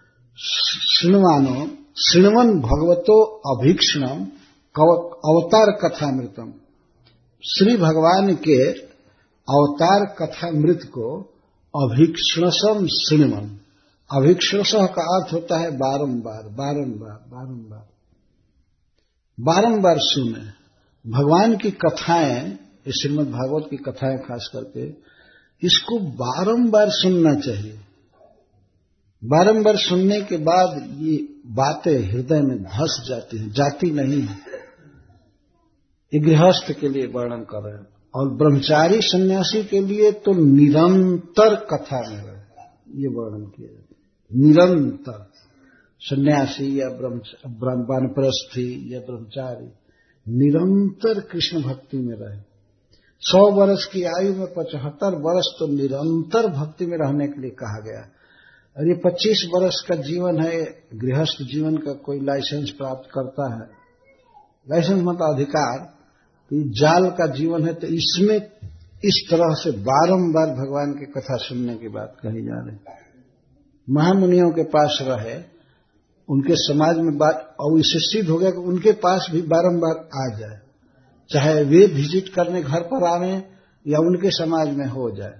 श्रृण्वन् भगवतो अभीक्ष्णम अवतार कथामृतम। श्री भगवान के अवतार कथामृत को अभीक्ष्णसम श्रृण्वन्। अभीक्ष्णस का अर्थ होता है बारंबार बारंबार बारंबार बारंबार सुने। भगवान की कथाएं, श्रीमद् भागवत की कथाएं खास करके, इसको बारंबार सुनना चाहिए। बारंबार सुनने के बाद ये बातें हृदय में धस जाती हैं, जाती नहीं है। ये गृहस्थ के लिए वर्णन कर रहे हैं। और ब्रह्मचारी सन्यासी के लिए तो निरंतर कथा में रहे, ये वर्णन किया जाता है। निरंतर सन्यासी या वानप्रस्थी या ब्रह्मचारी निरंतर कृष्ण भक्ति में रहे। 100 वर्ष की आयु में 75 वर्ष तो निरंतर भक्ति में रहने के लिए कहा गया। और ये 25 वर्ष का जीवन है, गृहस्थ जीवन का कोई लाइसेंस प्राप्त करता है। लाइसेंस मतलब अधिकार। तो जाल का जीवन है, तो इसमें इस तरह से बारंबार भगवान की कथा सुनने की बात कही जा रही। महामुनियों के पास रहे, उनके समाज में बात, और इससे सिद्ध हो गया कि उनके पास भी बारंबार आ जाए, चाहे वे विजिट करने घर पर आवे या उनके समाज में हो जाए।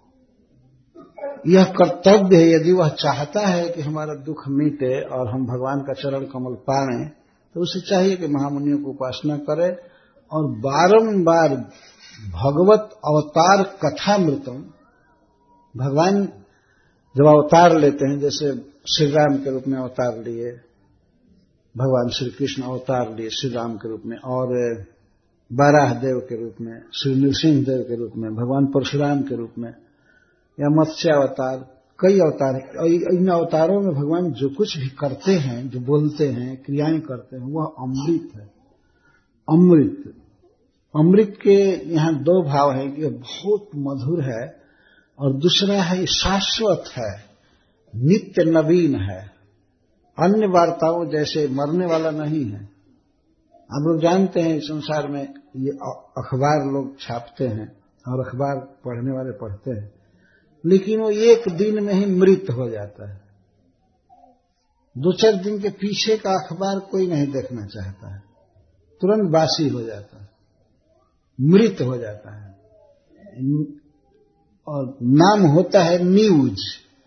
यह कर्तव्य है। यदि वह चाहता है कि हमारा दुख मिटे और हम भगवान का चरण कमल पाएं, तो उसे चाहिए कि महामुनियों को उपासना करे और बारंबार भगवत अवतार कथामृतम। भगवान जब अवतार लेते हैं, जैसे श्री राम के रूप में अवतार लिए, भगवान श्री कृष्ण अवतार लिए श्री राम के रूप में, और बाराह देव के रूप में, श्री नृसिंह देव के रूप में, भगवान परशुराम के रूप में, या मत्स्य अवतार, कई अवतार। इन अवतारों में भगवान जो कुछ भी करते हैं, जो बोलते हैं, क्रियाएं करते हैं, वह अमृत है। अमृत, अमृत के यहाँ 2 भाव है कि बहुत मधुर है और दूसरा है शाश्वत है, नित्य नवीन है। अन्य वार्ताओं जैसे मरने वाला नहीं है। आप लोग जानते हैं संसार में ये अखबार लोग छापते हैं और अखबार पढ़ने वाले पढ़ते हैं, लेकिन वो 1 दिन में ही मृत हो जाता है। 2-4 दिन के पीछे का अखबार कोई नहीं देखना चाहता है, तुरंत बासी हो जाता है, मृत हो जाता है। और नाम होता है न्यूज।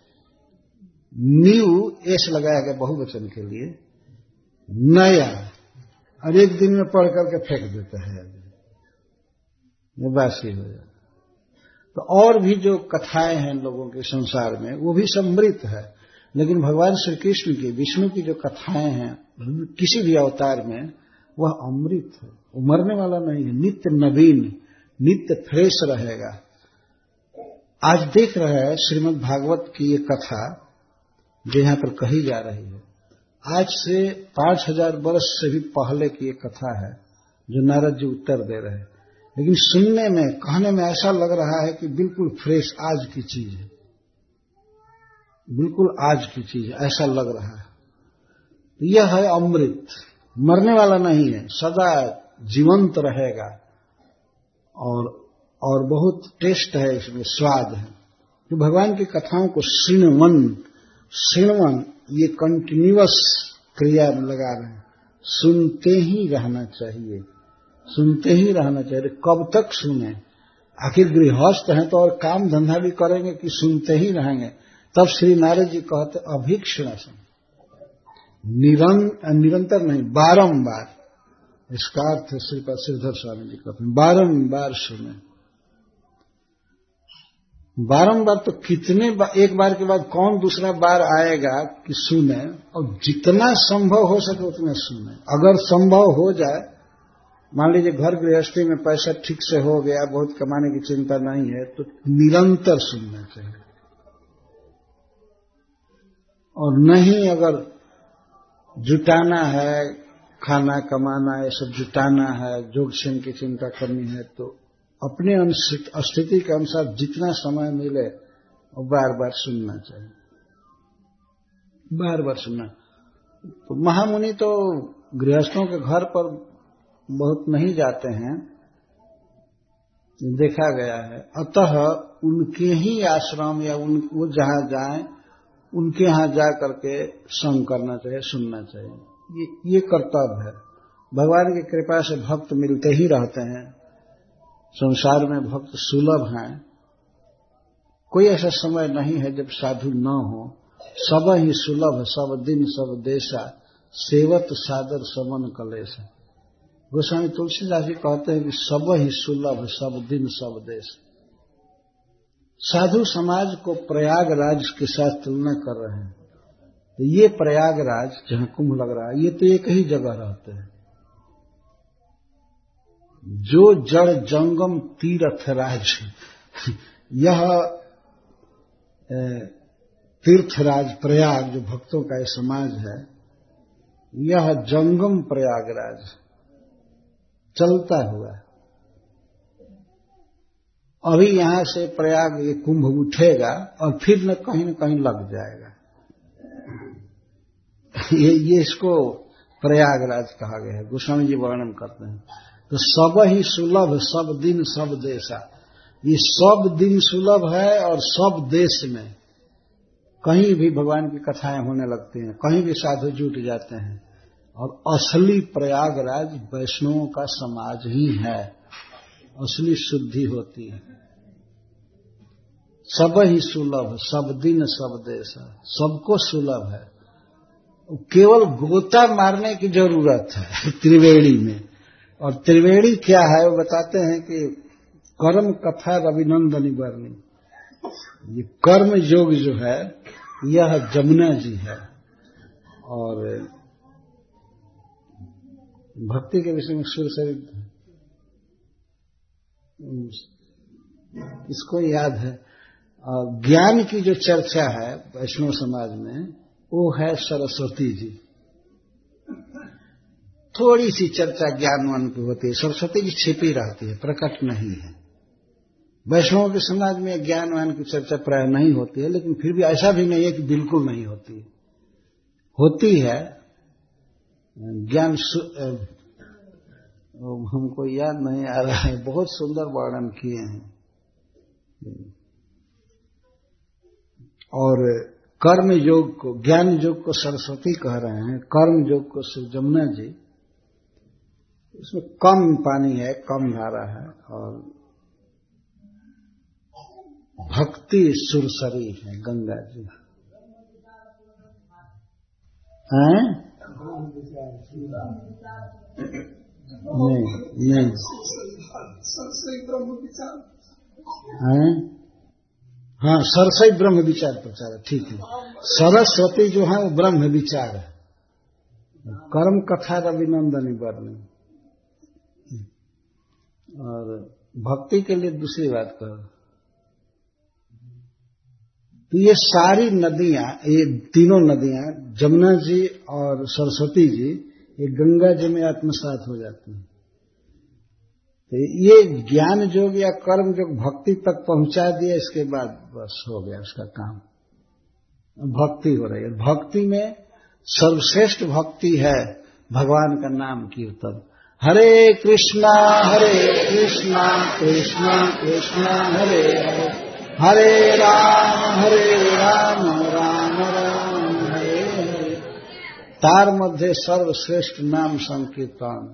न्यू एस लगाया गया बहुवचन के लिए, नया, और 1 दिन में पढ़ करके फेंक देता है, ये बासी हो जाता है। तो और भी जो कथाएं हैं लोगों के संसार में, वो भी सब मृत है। लेकिन भगवान श्री कृष्ण की, विष्णु की जो कथाएं हैं किसी भी अवतार में, वह अमृत है, वो मरने वाला नहीं है, नित्य नवीन, नित्य फ्रेश रहेगा। आज देख रहे हैं श्रीमद् भागवत की ये कथा जो यहां पर कही जा रही है, आज से 5000 वर्ष से भी पहले की एक कथा है जो नारद जी उत्तर दे रहे हैं। लेकिन सुनने में, कहने में ऐसा लग रहा है कि बिल्कुल फ्रेश आज की चीज है, बिल्कुल आज की चीज है, ऐसा लग रहा है। यह है अमृत, मरने वाला नहीं है, सदा जीवंत रहेगा और बहुत टेस्ट है इसमें, स्वाद है। कि भगवान की कथाओं को श्रृणवन ये कंटिन्यूअस क्रिया में लगा रहे हैं। सुनते ही रहना चाहिए, सुनते ही रहना चाहिए। कब तक सुने? आखिर गृहस्थ हैं तो और काम धंधा भी करेंगे कि सुनते ही रहेंगे? तब श्री नारद जी कहते अभीक्षणसम, निरंतर नहीं, बारंबार। इसका अर्थ श्रीपाद श्रीधर स्वामी जी कहते हैं बारंबार सुने। बारंबार तो कितने एक बार के बाद कौन दूसरा बार आएगा कि सुने, और जितना संभव हो सके उतना सुने। अगर संभव हो जाए, मान लीजिए घर गृहस्थी में पैसा ठीक से हो गया, बहुत कमाने की चिंता नहीं है, तो निरंतर सुनना चाहिए। और नहीं, अगर जुटाना है, खाना कमाना है, सब जुटाना है, जोगक्षेम की चिंता करनी है, तो अपने स्थिति के अनुसार जितना समय मिले वो बार बार सुनना चाहिए, बार बार सुनना। तो महामुनि तो गृहस्थों के घर पर बहुत नहीं जाते हैं, देखा गया है। अतः उनके ही आश्रम या वो जहां जाएं उनके यहां जा करके संग करना चाहिए, सुनना चाहिए। ये कर्तव्य है। भगवान की कृपा से भक्त मिलते ही रहते हैं, संसार में भक्त सुलभ हैं। कोई ऐसा समय नहीं है जब साधु न हो। सब ही सुलभ सब दिन सब देशा, सेवत सादर समन कलेश। गोस्वामी तुलसीदास जी कहते हैं कि सब ही सुलभ सब दिन सब देश। साधु समाज को प्रयागराज के साथ तुलना कर रहे हैं। तो ये प्रयागराज जहां कुंभ लग रहा है, ये तो एक ही जगह रहते हैं। जो जड़ जंगम तीर्थराज, यह तीर्थराज प्रयाग जो भक्तों का ये समाज है, यह जंगम प्रयागराज चलता हुआ। अभी यहां से प्रयाग ये कुंभ उठेगा और फिर न कहीं लग जाएगा। ये इसको प्रयागराज कहा गया है। गोस्वामी जी वर्णन करते हैं। तो सब ही सुलभ सब दिन सब देशा, ये सब दिन सुलभ है और सब देश में कहीं भी भगवान की कथाएं होने लगती हैं, कहीं भी साधु जुट जाते हैं। और असली प्रयागराज वैष्णवों का समाज ही है, असली शुद्धि होती है। सब ही सुलभ सब दिन सब देशा, सबको सुलभ है। केवल गोता मारने की जरूरत है त्रिवेणी में। और त्रिवेणी क्या है वो बताते हैं कि कर्म कथा रविनंदनी वर्णी। ये कर्म योग जो है यह जमुना जी है। और भक्ति के विषय में सुर सरित इसको याद है। ज्ञान की जो चर्चा है वैष्णव समाज में वो है सरस्वती जी। थोड़ी सी चर्चा ज्ञानवान की होती है, सरस्वती जी छिपी रहती है, प्रकट नहीं है। वैष्णव के समाज में ज्ञानवान की चर्चा प्राय नहीं होती है, लेकिन फिर भी ऐसा भी नहीं है कि बिल्कुल नहीं होती, होती है। ज्ञान हमको याद नहीं आ रहा है, बहुत सुंदर वर्णन किए हैं। और कर्म योग को, ज्ञान योग को सरस्वती कह रहे हैं, कर्म योग को श्री जमुना जी। उसमें कम पानी है, कम धारा है, और भक्ति सुरसरी है गंगा जी। हैं? नहीं हैं? हाँ, सरसई ब्रह्म विचार प्रचार है, ठीक है। सरस्वती जो है वो ब्रह्म विचार है। कर्म कथा रविनंदनी वर्णी। और भक्ति के लिए दूसरी बात करो तो ये सारी नदियां, ये तीनों नदियां, जमुना जी और सरस्वती जी, ये गंगा जी में आत्मसात हो जाती हैं। तो ये ज्ञान योग या कर्म योग भक्ति तक पहुंचा दिया, इसके बाद बस हो गया उसका काम। भक्ति हो रही है। भक्ति में सर्वश्रेष्ठ भक्ति है भगवान का नाम कीर्तन। हरे कृष्णा कृष्णा कृष्णा हरे हरे, हरे राम राम राम हरे हरे। तार मध्य सर्वश्रेष्ठ नाम संकीर्तन।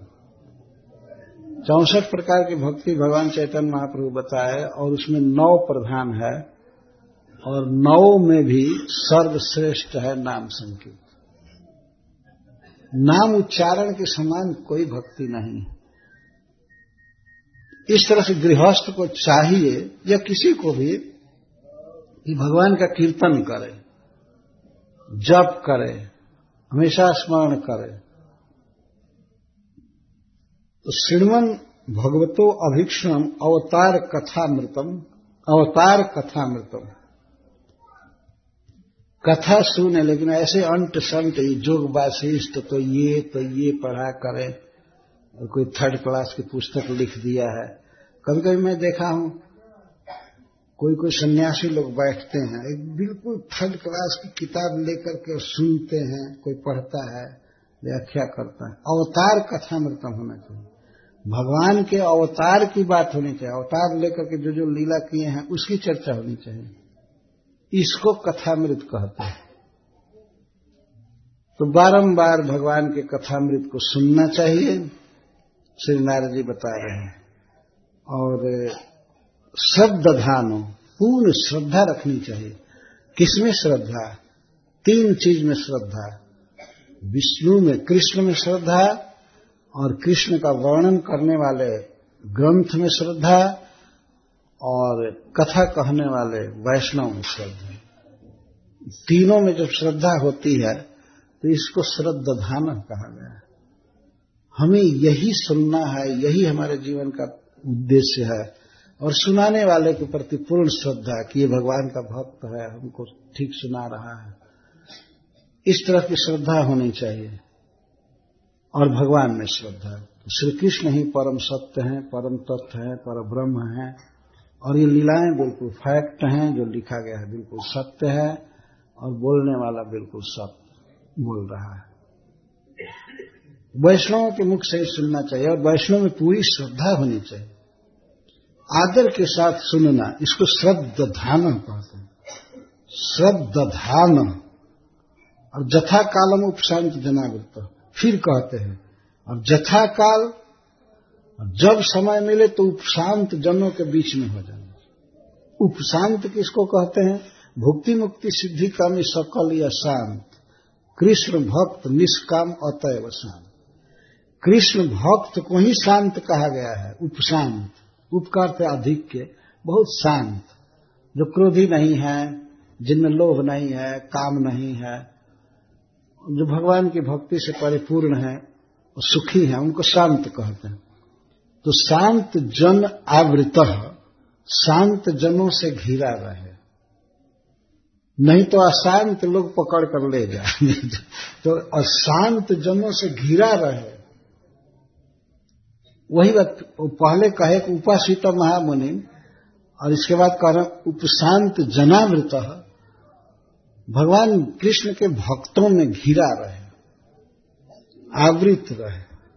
64 प्रकार की भक्ति भगवान चैतन्य महाप्रभु बताए और उसमें 9 प्रधान है और 9 में भी सर्वश्रेष्ठ है नाम संकीर्तन। नाम उच्चारण के समान कोई भक्ति नहीं। इस तरह से गृहस्थ को चाहिए या किसी को भी कि भगवान का कीर्तन करे, जप करे, हमेशा स्मरण करे। तो श्रीमन भगवतो अभीक्ष्णम अवतार कथामृतम, अवतार कथामृतम। कथा सुने लेकिन ऐसे अंट संट जोग वासिष्ठ तो ये पढ़ा करे और कोई 3rd क्लास की पुस्तक लिख दिया है। कभी कभी मैं देखा हूं कोई सन्यासी लोग बैठते हैं, एक बिल्कुल 3rd क्लास की किताब लेकर के सुनते हैं, कोई पढ़ता है, व्याख्या करता है। अवतार कथामृतम होना चाहिए, भगवान के अवतार की बात होनी चाहिए। अवतार लेकर के जो लीला किए हैं उसकी चर्चा होनी चाहिए। इसको कथामृत कहते हैं। तो बारंबार भगवान के कथामृत को सुनना चाहिए, श्री नारद जी बता रहे हैं। और श्रद्धानो, पूर्ण श्रद्धा रखनी चाहिए। किसमें श्रद्धा? 3 चीज में श्रद्धा। विष्णु में, कृष्ण में श्रद्धा, और कृष्ण का वर्णन करने वाले ग्रंथ में श्रद्धा, और कथा कहने वाले वैष्णव में श्रद्धा। तीनों में जब श्रद्धा होती है तो इसको श्रद्धाधान कहा गया है। हमें यही सुनना है, यही हमारे जीवन का उद्देश्य है, और सुनाने वाले के प्रति पूर्ण श्रद्धा कि ये भगवान का भक्त है, हमको ठीक सुना रहा है। इस तरह की श्रद्धा होनी चाहिए। और भगवान में श्रद्धा। श्री कृष्ण ही परम सत्य हैं, परम तत्व हैं, पर ब्रह्म हैं, और ये लीलाएं बिल्कुल फैक्ट हैं, जो लिखा गया है बिल्कुल सत्य है, और बोलने वाला बिल्कुल सत्य बोल रहा है। वैष्णवों के मुख से ही सुनना चाहिए, और वैष्णव में पूरी श्रद्धा होनी चाहिए, आदर के साथ सुनना। इसको श्रद्धान कहते हैं, श्रद्धान। और जथा कालम उपशांत जनावृत, फिर कहते हैं, और जथा काल, जब समय मिले तो उपशांत जनों के बीच में हो जाना। उपशांत किसको कहते हैं? भुक्ति मुक्ति सिद्धि कामी सकल या शांत, कृष्ण भक्त निष्काम अतएव शांत। कृष्ण भक्त को ही शांत कहा गया है, उपशांत। उपकार से अधिक के, बहुत शांत, जो क्रोधी नहीं है, जिनमें लोभ नहीं है, काम नहीं है, जो भगवान की भक्ति से परिपूर्ण है और सुखी है, उनको शांत कहते हैं। तो शांत जन आवृत, शांत जनों से घिरा रहे, नहीं तो अशांत लोग पकड़ कर ले जाएंगे। तो अशांत जनों से घिरा रहे। वही बात पहले कहे कि उपासित महामुनि, और इसके बाद कह रहे उपशांत जनावृत। भगवान कृष्ण के भक्तों में घिरा रहे, आवृत रहे,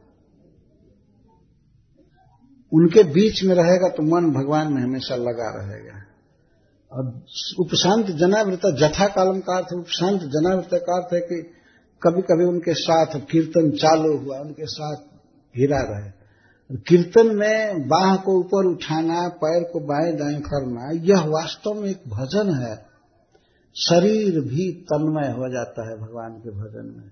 उनके बीच में रहेगा तो मन भगवान में हमेशा लगा रहेगा। और उपशांत जनावृत, जथा कालम का अर्थ उपशांत जनावृत का अर्थ है कि कभी कभी उनके साथ कीर्तन चालू हुआ, उनके साथ घिरा रहे। कीर्तन में बाह को ऊपर उठाना, पैर को बाएं दाएं करना, यह वास्तव में एक भजन है। शरीर भी तन्मय हो जाता है भगवान के भजन में।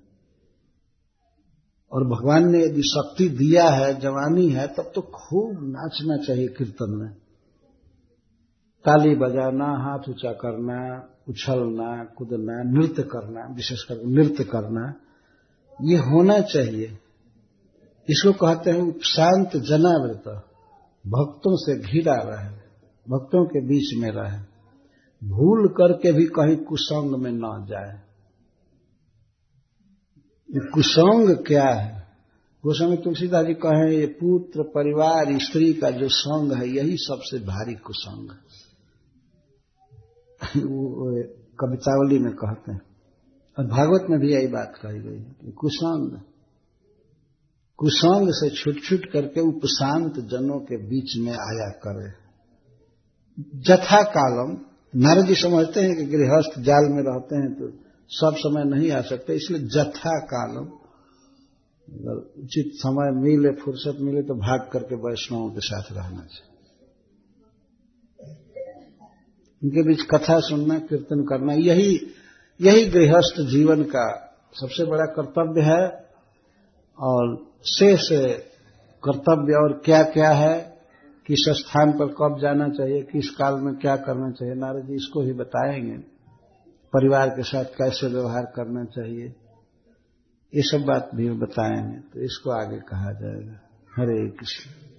और भगवान ने यदि शक्ति दिया है, जवानी है, तब तो खूब नाचना चाहिए कीर्तन में। ताली बजाना, हाथ ऊंचा करना, उछलना, कूदना, नृत्य करना, विशेषकर नृत्य करना, ये होना चाहिए। इसको कहते हैं उपशांत जनावृत, भक्तों से घिरा रहे, भक्तों के बीच में रहे, भूल करके भी कहीं कुसंग में न जाए। ये कुसंग क्या है? गोस्वामी तुलसीदास जी कहे, ये पुत्र परिवार स्त्री का जो संग है, यही सबसे भारी कुसंग है। वो कवितावली में कहते हैं, और भागवत में भी यही बात कही गई है। कुसंग से छूट छूट करके उपशांत जनों के बीच में आया करे। जथा कालम, नारद जी समझते हैं कि गृहस्थ जाल में रहते हैं तो सब समय नहीं आ सकते, इसलिए जथा कालम, उचित समय मिले, फुर्सत मिले तो भाग करके वैष्णवों के साथ रहना चाहिए। उनके बीच कथा सुनना, कीर्तन करना, यही गृहस्थ जीवन का सबसे बड़ा कर्तव्य है। और शेष कर्तव्य और क्या क्या है, किस स्थान पर कब जाना चाहिए, किस काल में क्या करना चाहिए, नारद जी इसको ही बताएंगे। परिवार के साथ कैसे व्यवहार करना चाहिए, ये सब बात भी बताएंगे, तो इसको आगे कहा जाएगा। हरे कृष्ण।